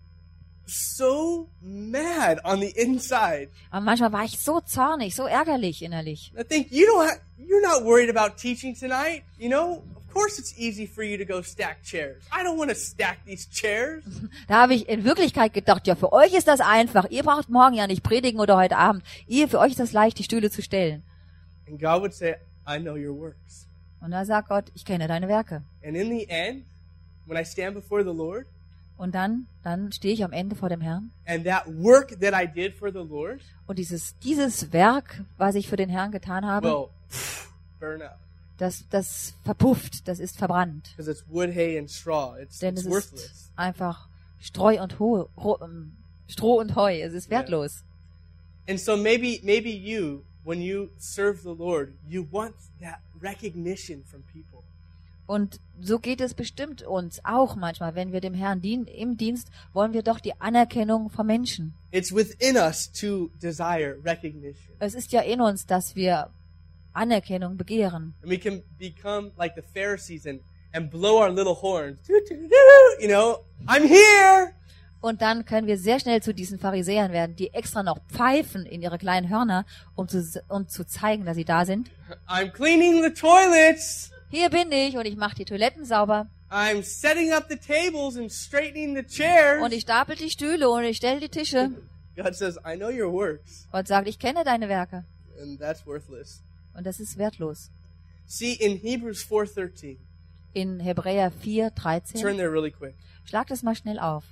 so mad on the inside. Aber manchmal war ich so zornig, so ärgerlich innerlich. I think you're not worried about teaching tonight. You know, of course it's easy for you to go stack chairs. I don't want to stack these chairs. Da habe ich in Wirklichkeit gedacht, ja, für euch ist das einfach. Ihr braucht morgen ja nicht predigen oder heute Abend. Für euch ist das leicht, die Stühle zu stellen. And God would say, I know your works. Und da sagt Gott, ich kenne deine Werke. And in the end, when I stand before the Lord, Und dann stehe ich am Ende vor dem Herrn. and that work that I did for the Lord Und dieses Werk, was ich für den Herrn getan habe, will burn up. das verpufft, das ist verbrannt. Because it's wood, hay, and straw. Denn It's es worthless. ist einfach Stroh und Heu. Es ist wertlos. And so maybe you, when you serve the Lord, you want that recognition from people. Und so geht es bestimmt uns auch manchmal, wenn wir dem Herrn dienen. Im Dienst wollen wir doch die Anerkennung von Menschen. It's within us to desire recognition. Es ist ja in uns, dass wir Anerkennung begehren. And we can become like the Pharisees and blow our little horns. You know, I'm here. Und dann können wir sehr schnell zu diesen Pharisäern werden, die extra noch pfeifen in ihre kleinen Hörner, um zu zeigen, dass sie da sind. I'm cleaning the toilets. Hier bin ich und ich mache die Toiletten sauber. I'm setting up the tables and straightening the chairs. Und ich stapel die Stühle und ich stelle die Tische. God says, I know your works. Gott sagt, ich kenne deine Werke. And that's worthless. Und das ist wertlos. See, in Hebrews 4:13, In Hebräer turn 4,13. there really quick. Schlag das mal schnell auf.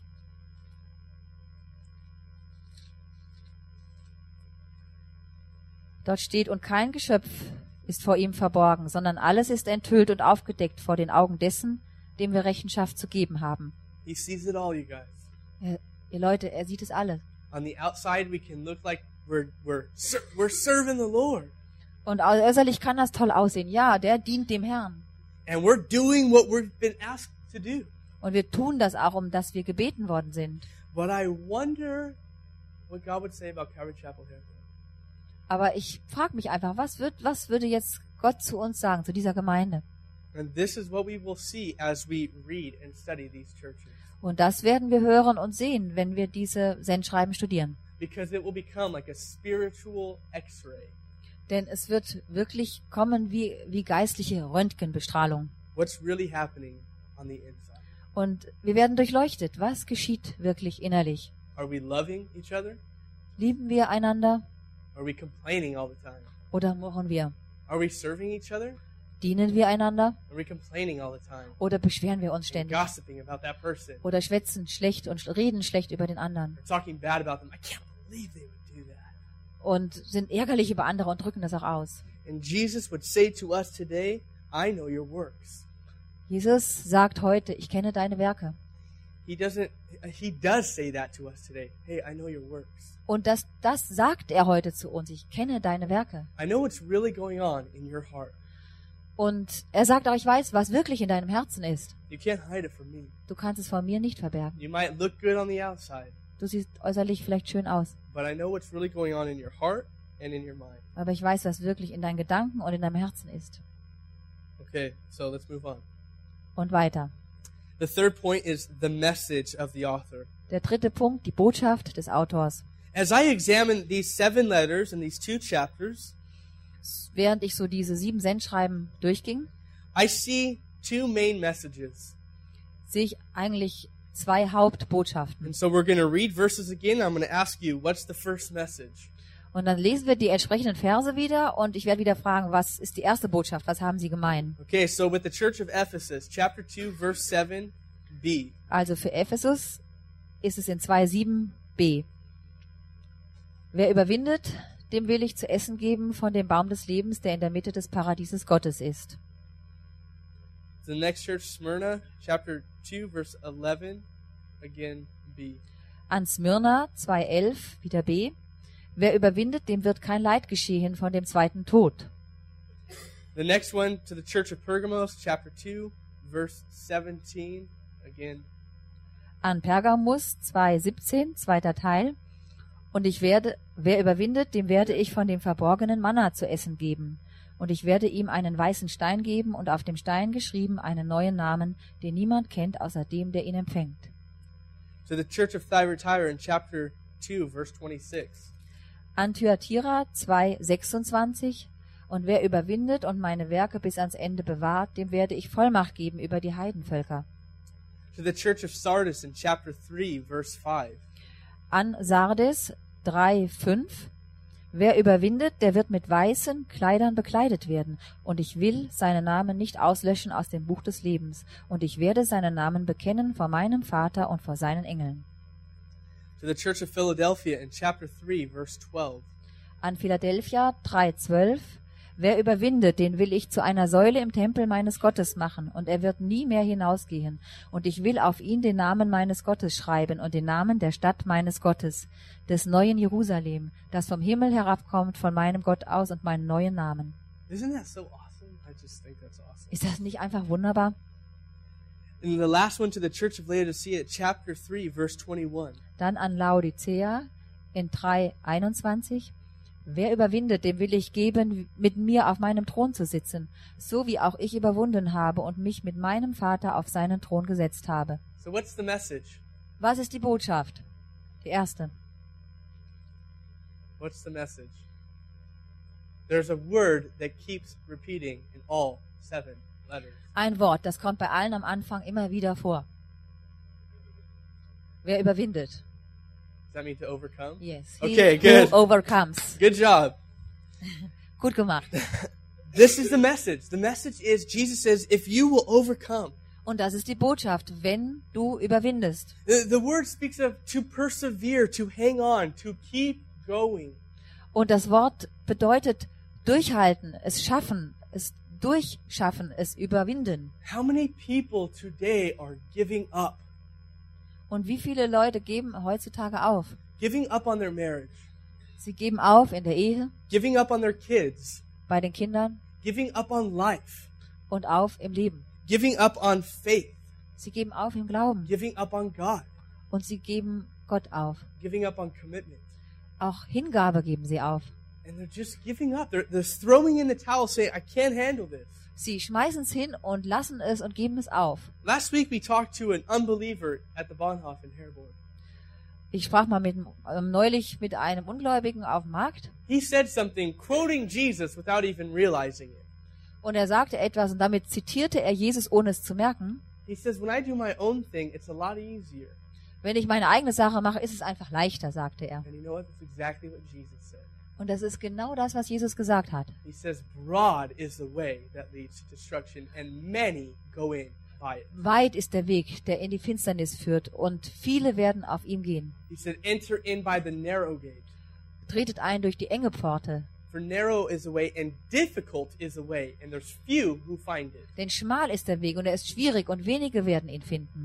Dort steht, und kein Geschöpf ist vor ihm verborgen, sondern alles ist enthüllt und aufgedeckt vor den Augen dessen, dem wir Rechenschaft zu geben haben. He sees it all, you guys. Ihr Leute, er sieht es alle. On the outside, we can look like we're serving the Lord. Und äußerlich kann das toll aussehen. Ja, der dient dem Herrn. And we're doing what we've been asked to do. Und wir tun das auch, um das wir gebeten worden sind. But I wonder what God would say about Calvary Chapel here. Aber ich frage mich einfach, was würde jetzt Gott zu uns sagen, zu dieser Gemeinde? And this is what we will see as we read and study these churches. Und das werden wir hören und sehen, wenn wir diese Sendschreiben studieren. Because it will become like a spiritual X-ray. Denn es wird wirklich kommen wie geistliche Röntgenbestrahlung. What's really happening on the inside? Und wir werden durchleuchtet. Was geschieht wirklich innerlich? Are we loving each other? Lieben wir einander Are we complaining all the time? oder murren wir? Are we serving each other? Dienen wir einander Are we complaining all the time? oder beschweren wir uns ständig? Gossiping about that person? Oder schwätzen schlecht und reden schlecht über den anderen? Or talking bad about them? I can't believe they would do that. Und sind ärgerlich über andere und drücken das auch aus. And Jesus would say to us today, I know your works. Jesus sagt heute, ich kenne deine Werke. He does say that to us today. Hey, I know your works. Und das sagt er heute zu uns. Ich kenne deine Werke. I know what's really going on in your heart. Und er sagt auch, ich weiß, was wirklich in deinem Herzen ist. You can't hide it from me. Du kannst es vor mir nicht verbergen. You might look good on the outside, Du siehst äußerlich vielleicht schön aus. but I know what's really going on in your heart and in your mind. Aber ich weiß, was wirklich in deinen Gedanken und in deinem Herzen ist. Okay, so let's move on. Und weiter. The third point is the message of the author. Der dritte Punkt, die Botschaft des Autors. As I examine these 7 letters in these 2 chapters, Während ich so diese 7 Sendschreiben durchging, I see 2 main messages. sehe ich eigentlich 2 Hauptbotschaften. And so we're going to read verses again. I'm going to ask you, what's the first message? Und dann lesen wir die entsprechenden Verse wieder und ich werde wieder fragen, was ist die erste Botschaft? Was haben sie gemeint? Okay, so with the church of Ephesus, chapter 2, verse 7b. Also für Ephesus ist es in 2,7b. Wer überwindet, dem will ich zu essen geben von dem Baum des Lebens, der in der Mitte des Paradieses Gottes ist. The next church, Smyrna, chapter 2, verse 11, again b. An Smyrna 2,11, wieder b. Wer überwindet, dem wird kein Leid geschehen von dem zweiten Tod. The next one to the church of Pergamos, chapter 2, verse 17, again. An Pergamus 2,17, zweiter Teil. Und wer überwindet, dem werde ich von dem verborgenen Manna zu essen geben. Und ich werde ihm einen weißen Stein geben und auf dem Stein geschrieben einen neuen Namen, den niemand kennt, außer dem, der ihn empfängt. To the church of Thyatira in chapter 2, verse 26. An Thyatira 2,26. Und wer überwindet und meine Werke bis ans Ende bewahrt, dem werde ich Vollmacht geben über die Heidenvölker. To the church of Sardis in chapter 3, verse 5. An Sardes 3,5. Wer überwindet, der wird mit weißen Kleidern bekleidet werden. Und ich will seinen Namen nicht auslöschen aus dem Buch des Lebens. Und ich werde seinen Namen bekennen vor meinem Vater und vor seinen Engeln. To the church of Philadelphia in chapter 3, verse 12. An Philadelphia 3,12. Wer überwindet, den will ich zu einer Säule im Tempel meines Gottes machen, und er wird nie mehr hinausgehen. Und ich will auf ihn den Namen meines Gottes schreiben und den Namen der Stadt meines Gottes, des neuen Jerusalem, das vom Himmel herabkommt von meinem Gott aus und meinen neuen Namen. Isn't that so awesome? I just think that's awesome. Ist das nicht einfach wunderbar? And the last one to the church of Laodicea, chapter 3, verse 21. Dann an Laodicea in 3,21. Wer überwindet, dem will ich geben, mit mir auf meinem Thron zu sitzen, so wie auch ich überwunden habe und mich mit meinem Vater auf seinen Thron gesetzt habe. So what's the message? Was ist die Botschaft? Die erste. What's the message? There's a word that keeps repeating in all 7 letters. Ein Wort, das kommt bei allen am Anfang immer wieder vor. Wer überwindet? Does that mean to overcome? Yes. Okay, He good. who overcomes. Good job. Gut gemacht. This is the message. The message is Jesus says, if you will overcome. Und das ist die Botschaft, wenn du überwindest. The word speaks of to persevere, to hang on, to keep going. Und das Wort bedeutet durchhalten, es schaffen, es durchschaffen, es überwinden. How many people today are giving up? Und wie viele Leute geben heutzutage auf? Giving up on their marriage, Sie geben auf in der Ehe, giving up on their kids, bei den Kindern giving up on life, und auf im Leben. giving up on faith, Sie geben auf im Glauben giving up on God, und sie geben Gott auf. giving up on commitment. Auch Hingabe geben sie auf. And they're just giving up. They're throwing in the towel saying, I can't handle this. Sie schmeißen es hin und lassen es und geben es auf. Last week we talked to an unbeliever at the Bahnhof in Herborn. Ich sprach mal neulich mit einem Ungläubigen auf dem Markt He said something quoting Jesus without even realizing it. und er sagte etwas und damit zitierte er Jesus, ohne es zu merken. He says, when I do my own thing, it's a lot easier. Wenn ich meine eigene Sache mache, ist es einfach leichter, sagte er. And you know what? That's exactly what Jesus said. Und das ist genau das, was Jesus gesagt hat. He says, broad is the way that leads to destruction, and many go in by it. Weit ist der Weg, der in die Finsternis führt, und viele werden auf ihm gehen. He said, enter in by the narrow gate. Tretet ein durch die enge Pforte, For narrow is the way, and difficult is the way, and there's few who find it. denn schmal ist der Weg und er ist schwierig und wenige werden ihn finden.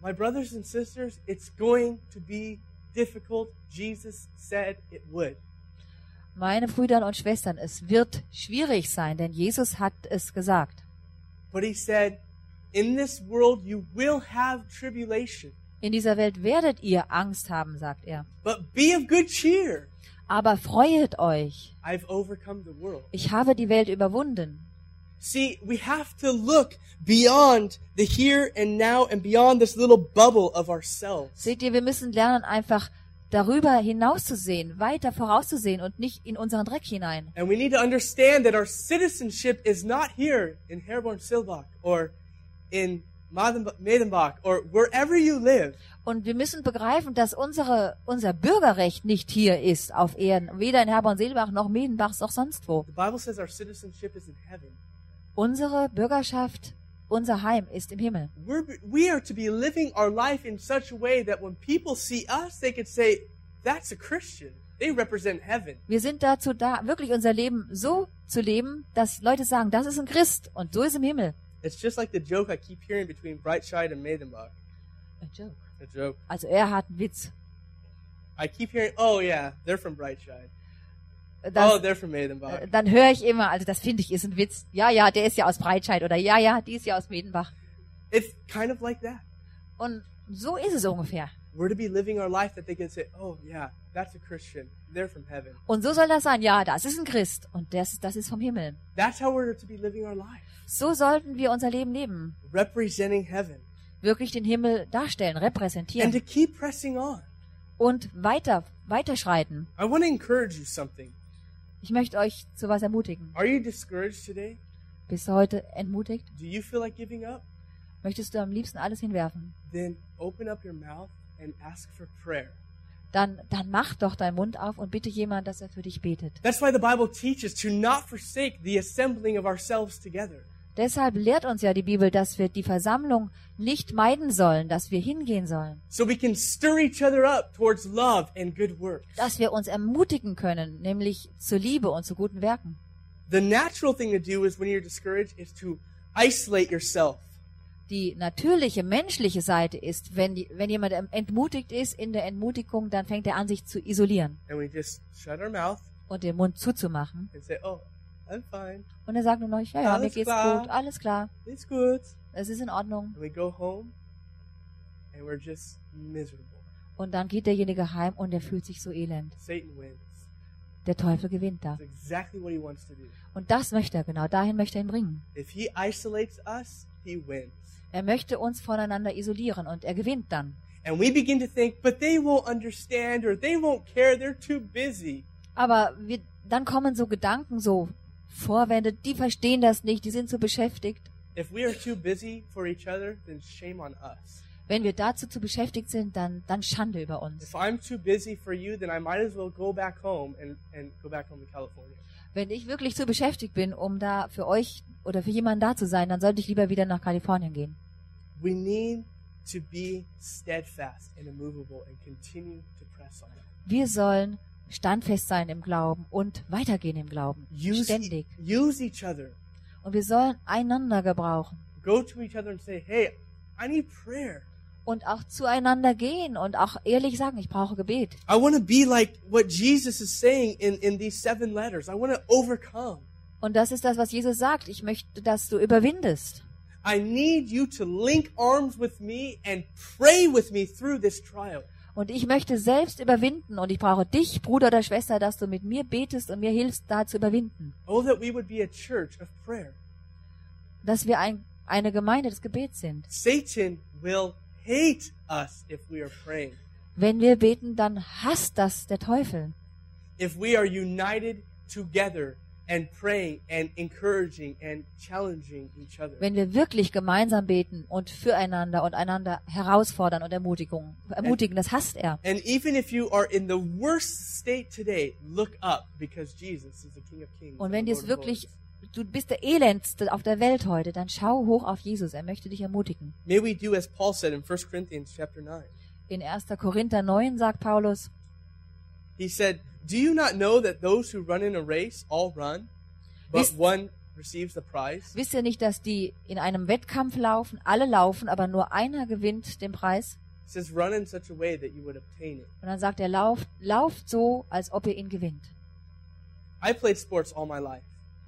my brothers and sisters, it's going to be difficult. Jesus said it would. Meine Brüder und Schwestern, es wird schwierig sein, denn Jesus hat es gesagt. But he said, in this world you will have tribulation. In dieser Welt werdet ihr Angst haben, sagt er. But be of good cheer. Aber freuet euch. I've overcome the world. Ich habe die Welt überwunden. See, we have to look beyond the here and now and beyond this little bubble of ourselves. Seht ihr, wir müssen lernen, einfach darüber hinauszusehen, weiter vorauszusehen und nicht in unseren Dreck hinein. And we need to understand that our citizenship is not here in Herborn-Silbach or in Medenbach or wherever you live. Und wir müssen begreifen, dass unser Bürgerrecht nicht hier ist auf Erden, weder in Herborn-Seelbach noch Medenbach noch sonst wo. The Bible says our citizenship is in heaven. Unsere Bürgerschaft, unser Heim ist im Himmel. We are to be living our life in such a way that when people see us, they could say, that's a Christian. They represent heaven. Wir sind dazu da, wirklich unser Leben so zu leben, dass Leute sagen, das ist ein Christ und so ist im Himmel. It's just like the joke I keep hearing between Breitscheid and Medenbach. A joke. A joke. Also er hat einen Witz. I keep hearing, oh yeah, they're from Breitscheid. Das, Oh, they're from Medenbach. dann höre ich immer, also das finde ich ist ein Witz. Ja, der ist ja aus Breitscheid oder ja, die ist ja aus Medenbach. It's kind of like that. Und so ist es ungefähr. We're to be living our life that they can say, oh yeah, that's a Christian. They're from heaven. Und so soll das sein. Ja, das ist ein Christ und das ist vom Himmel. That's how we're to be living our life. So sollten wir unser Leben leben. Representing heaven. Wirklich den Himmel darstellen, And repräsentieren to keep pressing on. und weiterschreiten. I want to encourage you something. Ich möchte euch zu was ermutigen. Are you discouraged today? Bist du heute entmutigt? Do you feel like giving up? Möchtest du am liebsten alles hinwerfen? Then open up your mouth and ask for prayer. Dann mach doch deinen Mund auf und bitte jemand, dass er für dich betet. That's why the Bible teaches to not forsake the assembling of ourselves together. Deshalb lehrt uns ja die Bibel, dass wir die Versammlung nicht meiden sollen, dass wir hingehen sollen, So we can stir each other up towards love and good works. dass wir uns ermutigen können, nämlich zur Liebe und zu guten Werken. The natural thing to do is when you're discouraged is to isolate yourself. Die natürliche, menschliche Seite ist, wenn jemand entmutigt ist in der Entmutigung, dann fängt er an, sich zu isolieren And we just shut our mouth und den Mund zuzumachen. and say, oh, I'm fine. Und er sagt nur noch, ja, mir Alles geht's klar. gut, alles klar, It's good. es ist in Ordnung. And we go home and we're just miserable. Und dann geht derjenige heim und er fühlt sich so elend. Satan wins. Der Teufel gewinnt da. That's exactly what he wants to do. Und das möchte er, genau dahin möchte er ihn bringen. If he isolates us, he wins. Er möchte uns voneinander isolieren und er gewinnt dann. And we begin to think, but they won't understand or they won't care, they're too busy. Aber dann kommen so Gedanken, so Vorwände, die verstehen das nicht, die sind so beschäftigt. If we are too busy for each other, then shame on us. Wenn wir dazu zu beschäftigt sind, dann Schande über uns. If I'm too busy for you, then I might as well go back home and go back home to California. Wenn ich wirklich zu beschäftigt bin, um da für euch oder für jemanden da zu sein, dann sollte ich lieber wieder nach Kalifornien gehen. We need to be steadfast and immovable and continue to press on. Wir sollen standfest sein im Glauben und weitergehen im Glauben. Ständig. Use each other. Und wir sollen einander gebrauchen. Go to each other and say, hey, I need prayer. Und auch zueinander gehen und auch ehrlich sagen, ich brauche Gebet. I want to be like what Jesus is saying in these 7 letters. I want to overcome. Und das ist das, was Jesus sagt. Ich möchte, dass du überwindest. I need you to link arms with me and pray with me through this trial. Und ich möchte selbst überwinden und ich brauche dich, Bruder oder Schwester, dass du mit mir betest und mir hilfst, da zu überwinden. Oh, that we would be a church of prayer. Dass wir eine Gemeinde des Gebets sind. Satan will hate us if we are praying. Wenn wir beten, dann hasst das der Teufel. If we are united together and praying and encouraging and challenging each other. Wenn wir wirklich gemeinsam beten und füreinander und einander herausfordern und ermutigen, das hasst er. And even if you are in the worst state today, look up because Jesus is the King of Kings. Und wenn and dir Lord es of wirklich, Lords. du bist der Elendste auf der Welt heute, dann schau hoch auf Jesus. Er möchte dich ermutigen. May we do as Paul said in 1 Corinthians chapter 9. In 1. Korinther 9 sagt Paulus, He said, "Do you not know that those who run in a race all run, but Wisst- one receives the prize? Wisst ihr nicht, dass die in einem Wettkampf laufen, alle laufen, aber nur einer gewinnt den Preis? It says, run in such a way that you would obtain it. Und dann sagt er, lauft so, als ob ihr ihn gewinnt. I played sports all my life.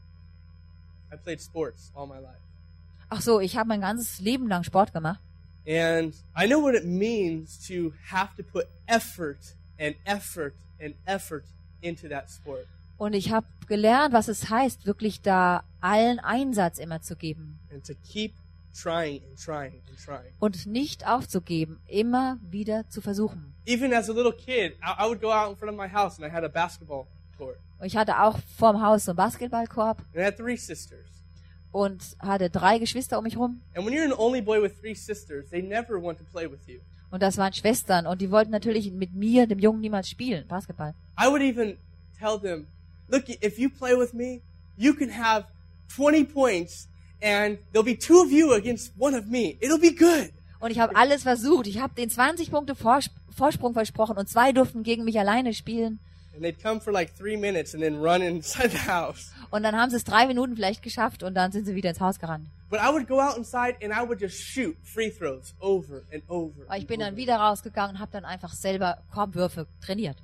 I played sports all my life. Ach so, ich habe mein ganzes Leben lang Sport gemacht. And I know what it means to have to put effort and effort and effort into that sport. Und ich habe gelernt, was es heißt, wirklich da allen Einsatz immer zu geben. And to keep trying and trying and trying. Und nicht aufzugeben, immer wieder zu versuchen. Even as a little kid, I would go out in front of my house and I had a basketball court. Und ich hatte auch vorm Haus so einen Basketballkorb And I had 3 sisters. und hatte 3 Geschwister um mich rum. And when you're an only boy with 3 sisters, they never want to play with you. Und das waren Schwestern und die wollten natürlich mit mir, dem Jungen, niemals spielen, Basketball. I would even tell them, look, if you play with me, you can have 20 points and there'll be 2 of you against 1 of me. It'll be good. Und ich habe alles versucht. Ich habe den 20 Punkte Vorsprung versprochen und 2 durften gegen mich alleine spielen. And they'd come for like 3 minutes and then run inside the house. Und dann haben sie es 3 Minuten vielleicht geschafft und dann sind sie wieder ins Haus gerannt. But I would go out inside and I would just shoot free throws over and over. Aber ich bin and dann over. wieder rausgegangen und habe dann einfach selber Korbwürfe trainiert.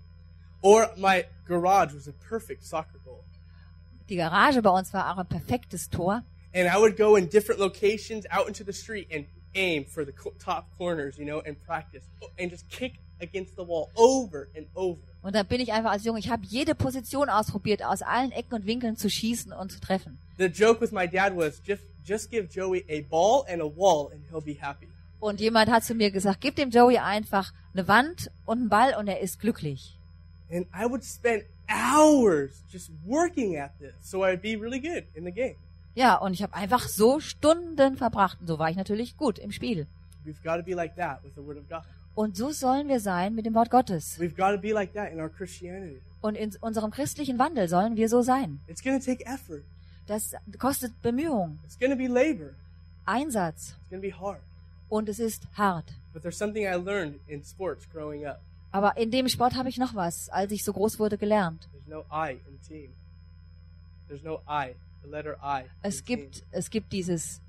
Or my garage was a perfect soccer goal. Die Garage bei uns war auch ein perfektes Tor. And I would go in different locations out into the street and aim for the top corners, you know, and practice. And just kick against the wall over and over. Und dann bin ich einfach als Junge, ich habe jede Position ausprobiert, aus allen Ecken und Winkeln zu schießen und zu treffen. The joke with my dad was, just give Joey a ball and a wall and he'll be happy. Und jemand hat zu mir gesagt, gib dem Joey einfach eine Wand und einen Ball und er ist glücklich. And I would spend hours just working at this so I'd be really good in the game. Ja, und ich habe einfach so Stunden verbracht. Und so war ich natürlich gut im Spiel. We've got to be like that with the Word of God. Und so sollen wir sein mit dem Wort Gottes. We've got to be like that in our Christianity. Und in unserem christlichen Wandel sollen wir so sein. It's going to take effort. Das kostet Bemühung, It's going to be labor. Einsatz It's going to be hard. und es ist hart. But there's something I learned in sports growing up. Aber in dem Sport habe ich noch was, als ich so groß wurde, gelernt. There's no I in team. There's no I, the letter I. Es in team. gibt dieses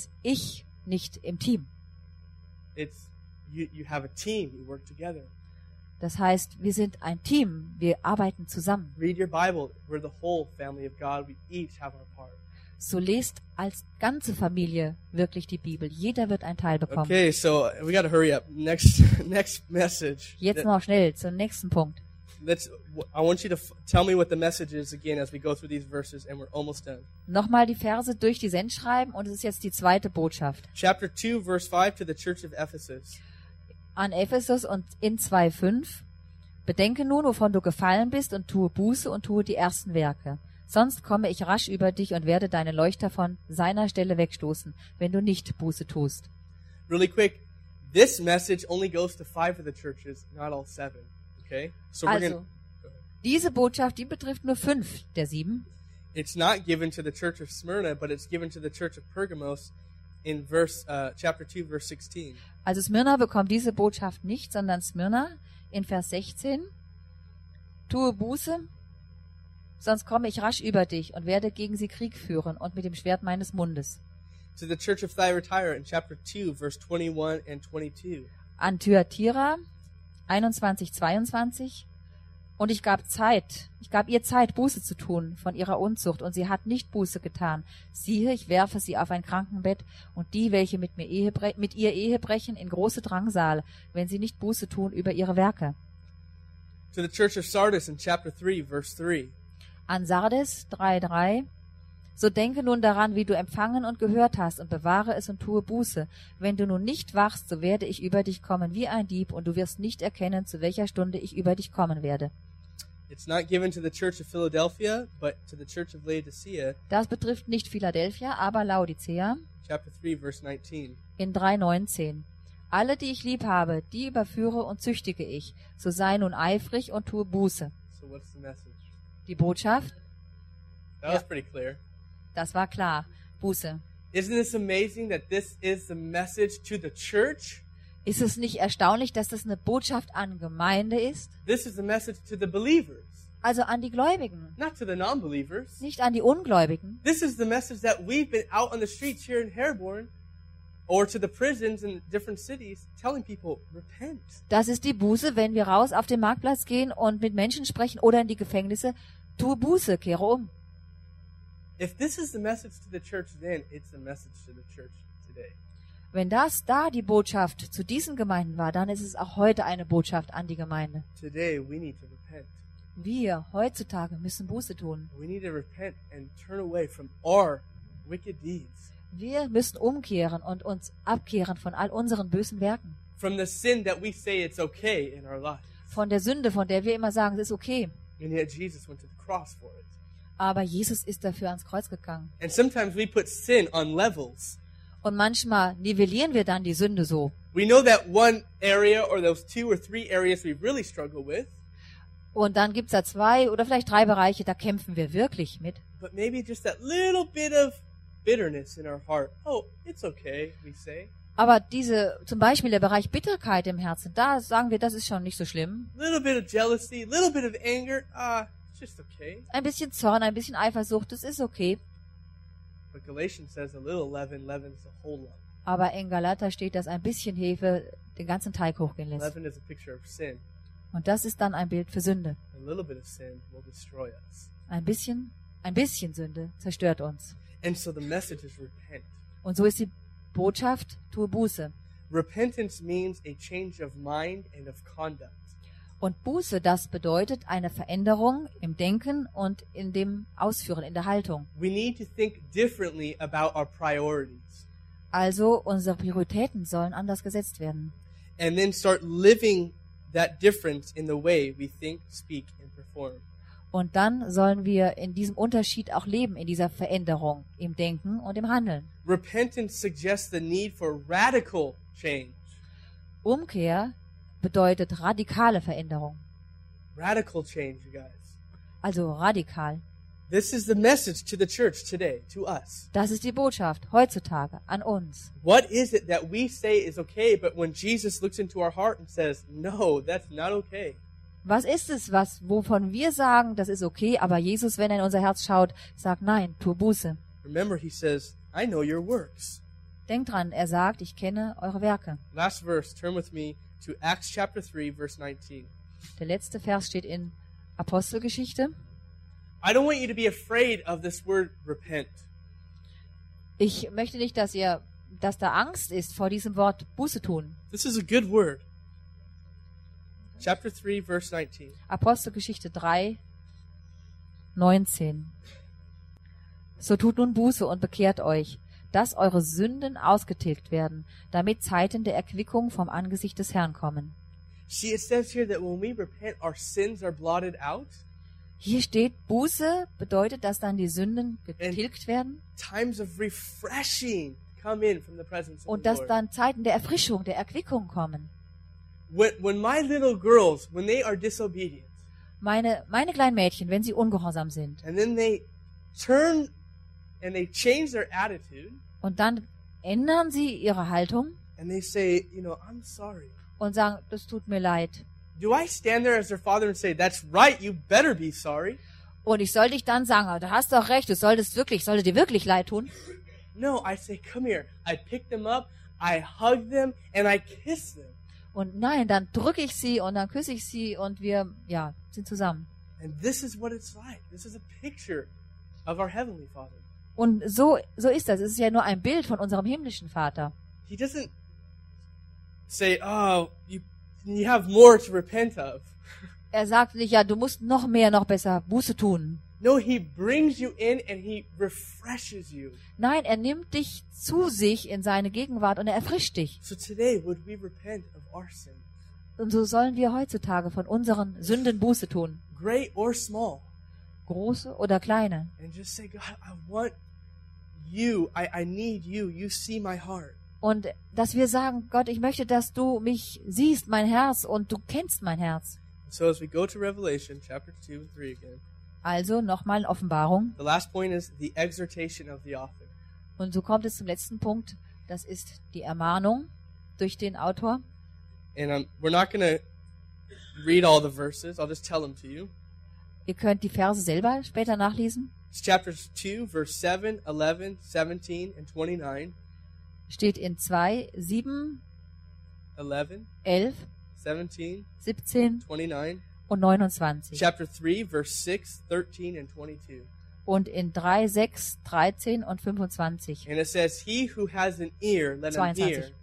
Ich nicht im Team. It's you have a team, you work together. Das heißt, wir sind ein Team, wir arbeiten zusammen. Read your Bible. We're the whole family of God. We each have our part. So lest als ganze Familie wirklich die Bibel. Jeder wird einen Teil bekommen. Okay, so we got to hurry up. Next message. Jetzt noch schnell zum nächsten Punkt. I want you to tell me what the message is again as we go through these verses, and we're almost done. Nochmal die Verse durch die Sendschreiben und es ist jetzt die zweite Botschaft. Chapter 2, verse 5 to the church of Ephesus. An Ephesus und in 2,5. Bedenke nun, wovon du gefallen bist und tue Buße und tue die ersten Werke. Sonst komme ich rasch über dich und werde deine Leuchter von seiner Stelle wegstoßen, wenn du nicht Buße tust. Really quick, this message only goes to 5 of the churches, not all 7. Okay? So we're Also, going diese Botschaft, die betrifft nur 5 der 7. it's not given to the church of Smyrna, but it's given to the church of Pergamos in chapter 2, verse 16. Also Smyrna bekommt diese Botschaft nicht, sondern Smyrna in Vers 16. Tue Buße, sonst komme ich rasch über dich und werde gegen sie Krieg führen und mit dem Schwert meines Mundes. To the church of Thyatira in chapter 2, verse 21 and 22. An Thyatira 21, 22. Und ich gab ihr Zeit, Buße zu tun von ihrer Unzucht, und sie hat nicht Buße getan. Siehe, ich werfe sie auf ein Krankenbett, und die, welche mit ihr Ehe brechen, in große Drangsal, wenn sie nicht Buße tun über ihre Werke. To the church of Sardis in chapter 3, verse 3. An Sardes 3,3. So denke nun daran, wie du empfangen und gehört hast, und bewahre es und tue Buße. Wenn du nun nicht wachst, so werde ich über dich kommen wie ein Dieb, und du wirst nicht erkennen, zu welcher Stunde ich über dich kommen werde. It's not given to the church of Philadelphia, but to the church of Laodicea, Das betrifft nicht Philadelphia, aber Laodicea chapter 3, verse 19. in 3,19. Alle, die ich lieb habe, die überführe und züchtige ich. So sei nun eifrig und tue Buße. So what's the message? Die Botschaft, That was pretty clear. das war klar. Buße. Isn't this amazing that this is the message to the church? Ist es nicht erstaunlich, dass das eine Botschaft an Gemeinde ist? This is the message to the believers. Also an die Gläubigen, not to the non-believers. nicht an die Ungläubigen. This is the message that we've been out on the streets here in Herborn or to the prisons in different cities telling people, repent. Das ist die Buße, wenn wir raus auf den Marktplatz gehen und mit Menschen sprechen oder in die Gefängnisse. Tue Buße, kehre um. If this is the message to the church then, it's the message to the church today. Wenn das da die Botschaft zu diesen Gemeinden war, dann ist es auch heute eine Botschaft an die Gemeinde. Today we need to repent. Wir heutzutage müssen Buße tun. We need to repent and turn away from our wicked deeds. Wir müssen umkehren und uns abkehren von all unseren bösen Werken. From the sin that we say it's okay in our life. Von der Sünde, von der wir immer sagen, es ist okay. And yet Jesus went to the cross for it. Aber Jesus ist dafür ans Kreuz gegangen. And sometimes we put sin on levels. Und manchmal nivellieren wir dann die Sünde so. We know that one area or those 2 or 3 areas we really struggle with. Und dann gibt's da 2 oder vielleicht 3 Bereiche, da kämpfen wir wirklich mit. But maybe just that little bit of bitterness in our heart. Oh, it's okay, we say. Aber zum Beispiel der Bereich Bitterkeit im Herzen, da sagen wir, das ist schon nicht so schlimm. Little bit of jealousy, little bit of anger. It's just okay. Ein bisschen Zorn, ein bisschen Eifersucht, das ist okay. But Galatians says a little leaven leavens the whole lump. Aber in Galater steht, dass ein bisschen Hefe den ganzen Teig hochgehen lässt. Leaven is a picture of sin. Und das ist dann ein Bild für Sünde. A little bit of sin will destroy us. Ein bisschen Sünde zerstört uns. And so the message is repent. Und so ist die Botschaft, tue Buße. Repentance means a change of mind and of conduct. Und Buße, das bedeutet eine Veränderung im Denken und in dem Ausführen, in der Haltung. We need to think differently about our priorities. Also unsere Prioritäten sollen anders gesetzt werden. And then start living that difference in the way we think, speak, and perform. Und dann sollen wir in diesem Unterschied auch leben, in dieser Veränderung, im Denken und im Handeln. Repentance suggests the need for radical change. Umkehr bedeutet radikale Veränderung. Radical change, you guys. Also radikal. This is the message to the church today, to us. Das ist die Botschaft heutzutage an uns. What is it that we say is okay, but when Jesus looks into our heart and says, no, that's not okay. Was ist es, wovon wir sagen, das ist okay, aber Jesus, wenn er in unser Herz schaut, sagt, nein, tu Buße. Remember, he says, I know your works. Denkt dran, er sagt, ich kenne eure Werke. Last verse, turn with me to Acts chapter 3, verse 19. Der letzte Vers steht in Apostelgeschichte. I don't want you to be afraid of this word repent. Ich möchte nicht, dass da Angst ist vor diesem Wort Buße tun. This is a good word. Chapter 3, verse 19. Apostelgeschichte 3, 19. So tut nun Buße und bekehrt euch, dass eure Sünden ausgetilgt werden, damit Zeiten der Erquickung vom Angesicht des Herrn kommen. See, it says here that when we repent, our sins are blotted out. Hier steht, Buße bedeutet, dass dann die Sünden getilgt werden Times of refreshing come in from the presence of und the dass Lord. dann Zeiten der Erfrischung, der Erquickung kommen. When my little girls, when they are disobedient, Meine kleinen Mädchen, wenn sie ungehorsam sind and then they turn and they change their attitude, und dann ändern sie ihre Haltung and they say, I'm sorry. und sagen, das tut mir leid. Do I stand there as their father and say, that's right, you better be sorry? Und ich soll dich dann sagen, du hast doch recht, sollte dir wirklich leid tun? No, I say, come here. I pick them up, I hug them, and I kiss them. Und nein, dann drücke ich sie und dann küsse ich sie und wir, sind zusammen. And this is what it's like. This is a picture of our Heavenly Father. Und so ist das. Es ist ja nur ein Bild von unserem himmlischen Vater. He doesn't say, oh, you have more to repent of. Er sagt nicht, ja, du musst noch mehr, noch besser Buße tun. No, he brings you in and he refreshes you. Nein, er nimmt dich zu sich in seine Gegenwart und er erfrischt dich. So today, would we repent of our sin? Und so sollen wir heutzutage von unseren Sünden Buße tun. Great or small. Große oder kleine. And just say, God, I want you. I need you. You see my heart. Und dass wir sagen, Gott, ich möchte, dass du mich siehst, mein Herz, und du kennst mein Herz. So as we go to Revelation chapter 2 and 3 again. Also nochmal in Offenbarung. The last point is the exhortation of the author. Und so kommt es zum letzten Punkt. Das ist die Ermahnung durch den Autor. And we're not going to read all the verses. I'll just tell them to you. Ihr könnt die Verse selber später nachlesen. It's chapters 2, verse 7, 11, 17, and 29. Steht in 2, 7, 11, 11, 17, 17 29. und 29. Chapter 3, verse 6, 13, and 22. Und in 3, 6, 13 und 25. And it says, He who has an ear, let him 22. hear.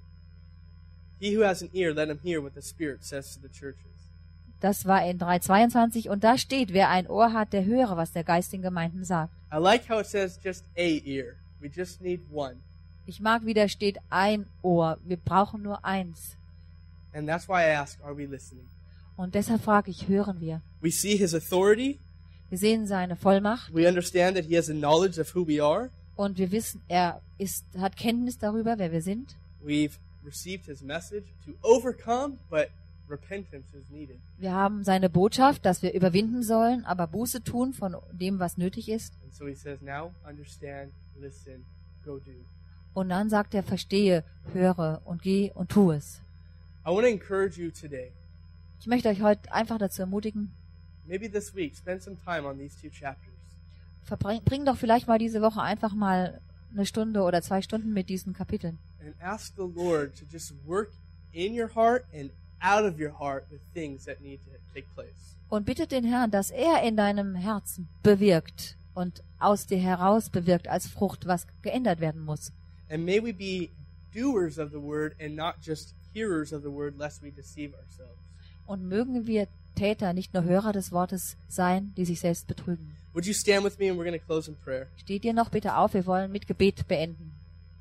He who has an ear, let him hear what the Spirit says to the churches. Das war in 3,22 und da steht, wer ein Ohr hat, der höre, was der Geist den Gemeinden sagt. I like how it says just a ear. We just need one. Ich mag, wie da steht, ein Ohr. Wir brauchen nur eins. And that's why I ask, are we listening? Und deshalb frage ich, hören wir? We see His authority. Wir sehen seine Vollmacht We understand that He has a knowledge of who we are. und wir wissen, er hat Kenntnis darüber, wer wir sind. We've received His message to overcome, but repentance is needed. Wir haben seine Botschaft, dass wir überwinden sollen, aber Buße tun von dem, was nötig ist. And so He says, now understand, listen, go do. Und dann sagt er, verstehe, höre und geh und tu es. I want to encourage you today. Ich möchte euch heute einfach dazu ermutigen, Maybe this week, spend some time on these 2 chapters. bring doch vielleicht mal diese Woche einfach mal eine Stunde oder 2 Stunden mit diesen Kapiteln. And ask the Lord to just work in your heart and out of your heart the things that need to take place. Und bittet den Herrn, dass er in deinem Herzen bewirkt und aus dir heraus bewirkt als Frucht, was geändert werden muss. And may we be doers of the word and not just hearers of the word, lest we deceive ourselves. Und mögen wir Täter, nicht nur Hörer des Wortes sein, die sich selbst betrügen. Would you stand with me and we're going to close in prayer? Steht ihr noch bitte auf, wir wollen mit Gebet beenden.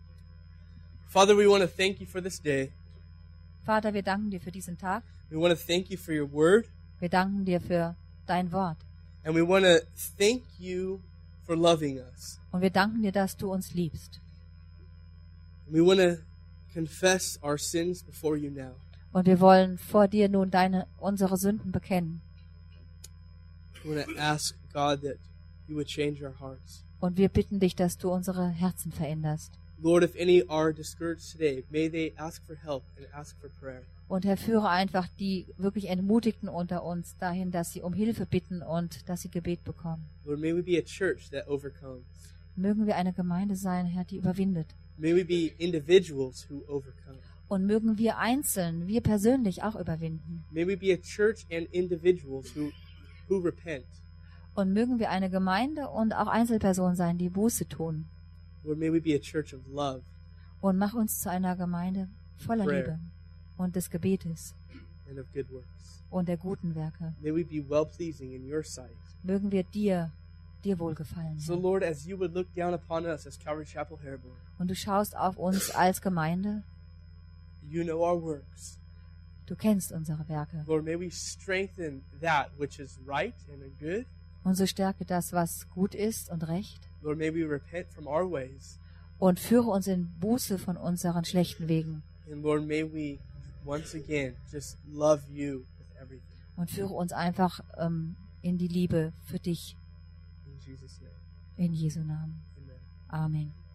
Father, we want to thank you for this day. Vater, wir danken dir für diesen Tag. We want to thank you for your word. Wir danken dir für dein Wort. And we want to thank you for loving us. Und wir danken dir, dass du uns liebst. And we want to confess our sins before you now. Und wir wollen vor dir nun unsere Sünden bekennen. We want to ask God that you would change our hearts. Und wir bitten dich, dass du unsere Herzen veränderst. Lord, if any are discouraged today, may they ask for help and ask for prayer. Und Herr, führe einfach die wirklich Entmutigten unter uns dahin, dass sie um Hilfe bitten und dass sie Gebet bekommen. Lord, may we be a church that overcomes. Mögen wir eine Gemeinde sein, Herr, die überwindet. May we be individuals who overcome. Und mögen wir einzeln, wir persönlich auch überwinden. May we be a church and individuals who repent. Und mögen wir eine Gemeinde und auch Einzelpersonen sein, die Buße tun. Lord, may we be a church of love Und mach uns zu einer Gemeinde voller Prayer. Liebe und des Gebetes and of good works. und der guten Werke. May we be well-pleasing in your sight. Mögen wir dir wohlgefallen. So, Herr. Lord, as you would look down upon us as Calvary Chapel Herborn, Und du schaust auf uns als Gemeinde. you know our works. Du kennst unsere Werke. Lord, may we strengthen that which is right and good. Und so stärke das, was gut ist und recht. Lord, may we repent from our ways. Und führe uns in Buße von unseren schlechten Wegen. And Lord, may we once again just love you with everything. Und führe uns einfach in die Liebe für dich. In Jesus' name, In Jesu Namen. amen. Amen.